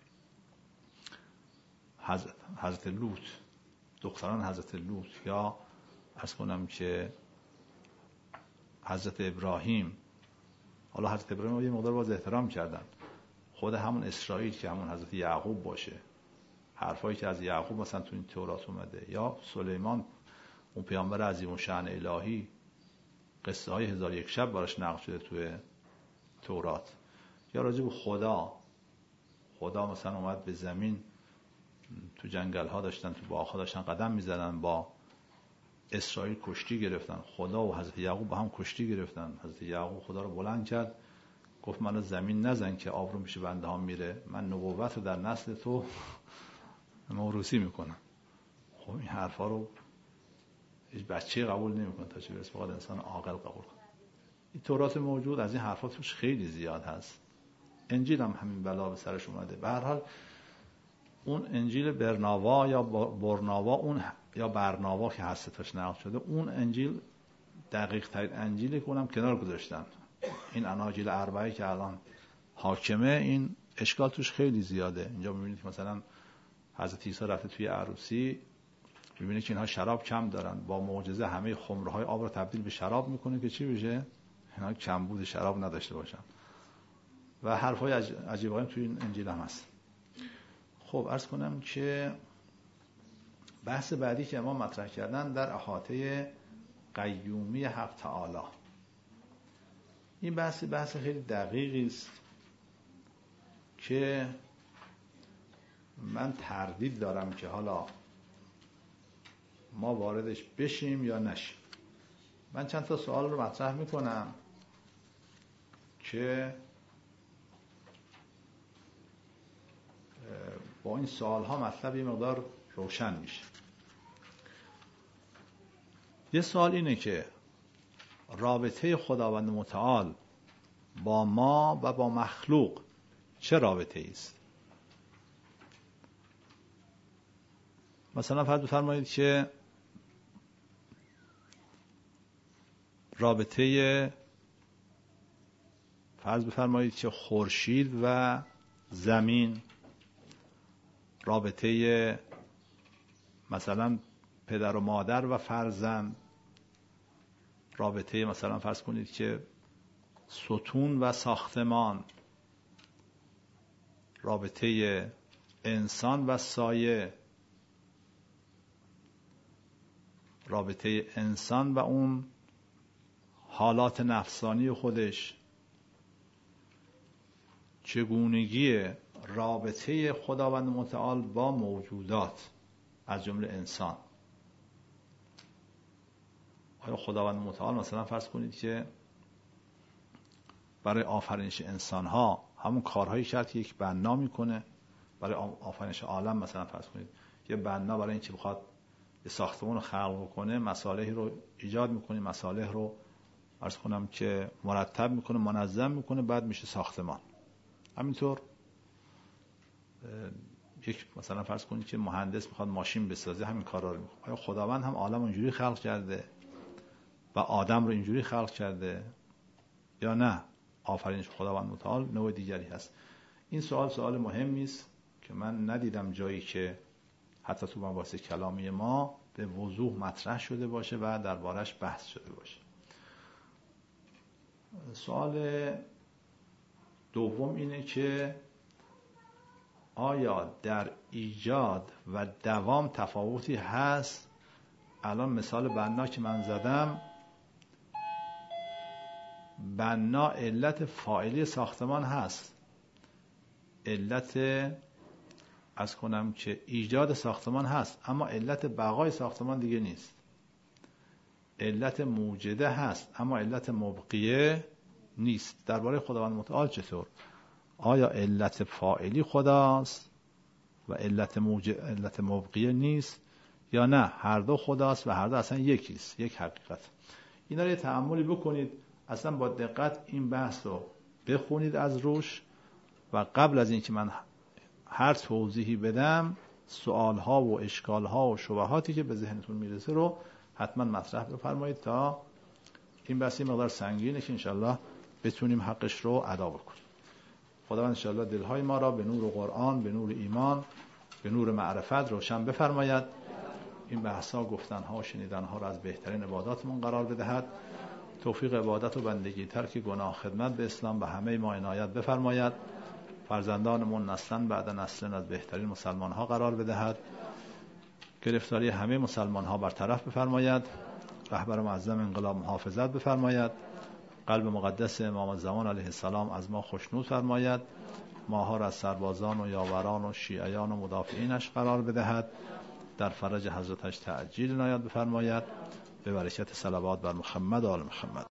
A: حضرت, حضرت لوط، دختران حضرت لوط، یا عرض کنم که حضرت ابراهیم. حالا حضرت ابراهیم یه مقدار باز احترام کردن، خود همون اسرائیل که همون حضرت یعقوب باشه، حرفایی که از یعقوب مثلا تو این تورات اومده، یا سلیمان اون پیامبر عظیم الشأن الهی، قصه های هزار یک شب براش نقل شده توی تورات. یا راجع به خدا، خدا مثلا اومد به زمین، تو جنگل ها داشتن، تو باغ ها داشتن قدم میزدن، با اسرائیل کشتی گرفتن. خدا و حضرت یعقوب با هم کشتی گرفتن. حضرت یعقوب خدا رو بلند کرد، گفت منو زمین نزن که آب رو میشه بنده ها میره، من نبوت رو در نسل تو موروثی میکنم. خب این حرفا رو هیچ بچه قبول نمیکنه تا چه برسه فقط انسان عاقل قبول کنه. این تورات موجود از این حرفا توش خیلی زیاد هست. انجیل هم همین بلا به سرش اومده. به هر حال اون انجیل برناوا یا برناوا اون یا برناوا که هست تاش نقل شده، اون انجیل دقیق ترین انجیلی که اونم کنار گذاشتن. این اناجیل اربعه که الان حاکمه، این اشکال توش خیلی زیاده. اینجا میبینید که مثلا حضرت عیسی رفته توی عروسی، میبینید که اینها شراب کم دارن، با معجزه همه خمرهای آب رو تبدیل به شراب میکنه که چی بشه؟ اینا کمبود شراب نداشته باشن. و حرفای عجیب غریب توی این انجیل هم هست. خب عرض کنم که بحث بعدی که ما مطرح کردن در احاطه قیومی حق تعالی، این بحث بحث خیلی دقیقی است که من تردید دارم که حالا ما واردش بشیم یا نشیم. من چند تا سوال رو مطرح میکنم که با این سوال ها مطلب یه مقدار روشن میشه. یه سوال اینه که رابطه خداوند متعال با ما و با مخلوق چه رابطه است؟ مثلا فرض بفرمایید که رابطه فرض بفرمایید که خورشید و زمین، رابطه مثلا پدر و مادر و فرزند، رابطه مثلا فرض کنید که ستون و ساختمان، رابطه انسان و سایه، رابطه انسان و اون حالات نفسانی خودش، چگونگی رابطه خداوند متعال با موجودات از جمله انسان. آیا خداوند متعال مثلا فرض کنید که برای آفرینش انسان‌ها همون کارهایی کرد که یک بنا میکنه برای آفرینش عالم. مثلا فرض کنید یه بنا برای اینکه بخواد یه ساختمان رو خلق کنه مصالحی رو ایجاد میکنه، مصالح رو عرض کنم که مرتب میکنه، منظم میکنه، بعد میشه ساختمان. همینطور یک مثلا فرض کنید که مهندس میخواد ماشین بسازه، همین کارا رو میکنه. آیا خداوند هم عالم اونجوری خلق کرده و آدم رو اینجوری خلق کرده یا نه آفرینش خداوند متعال نوع دیگری هست؟ این سوال سوال مهمی است که من ندیدم جایی که حتی تو مباحث کلامی ما به وضوح مطرح شده باشه و دربارش بحث شده باشه. سوال دوم اینه که آیا در ایجاد و دوام تفاوتی هست؟ الان مثال بنا که من زدم، بنا علت فاعلی ساختمان هست، علت از کنم که ایجاد ساختمان هست، اما علت بقای ساختمان دیگه نیست. علت موجده هست اما علت مبقیه نیست. درباره خداوند متعال چطور؟ آیا علت فاعلی خداست و علت موجد علت مبقیه نیست یا نه هر دو خداست و هر دو اصلا یکیست، یک حقیقت؟ اینا رو یه تأملی بکنید، اصلا با دقت این بحث رو بخونید از روش و قبل از اینکه من هر توضیحی بدم سوالها و اشکالها و شبهاتی که به ذهنتون میرسه رو حتما مطرح بفرمایید تا این بحث یه مقدار سنگینه که انشالله بتونیم حقش رو ادا بکنیم. خداوند انشالله دلهای ما را به نور قرآن، به نور ایمان، به نور معرفت روشن بفرماید. این بحثا، گفتنها و شنیدنها را از بهترین عباداتمون قرار بدهد. توفیق عبادت و بندگی، ترک گناه، خدمت به اسلام به همه ما عنایت بفرماید. فرزندانمون نسلن بعد نسلن از بهترین مسلمان ها قرار بدهد. گرفتاری همه مسلمان ها برطرف بفرماید. رهبر معظم انقلاب محافظت بفرماید. قلب مقدس امام زمان علیه السلام از ما خوشنود فرماید. ماها را از سربازان و یاوران و شیعیان و مدافعینش قرار بدهد. در فرج حضرتش تعجیل عنایت بفرماید. به برکت صلوات بر محمد و آل محمد.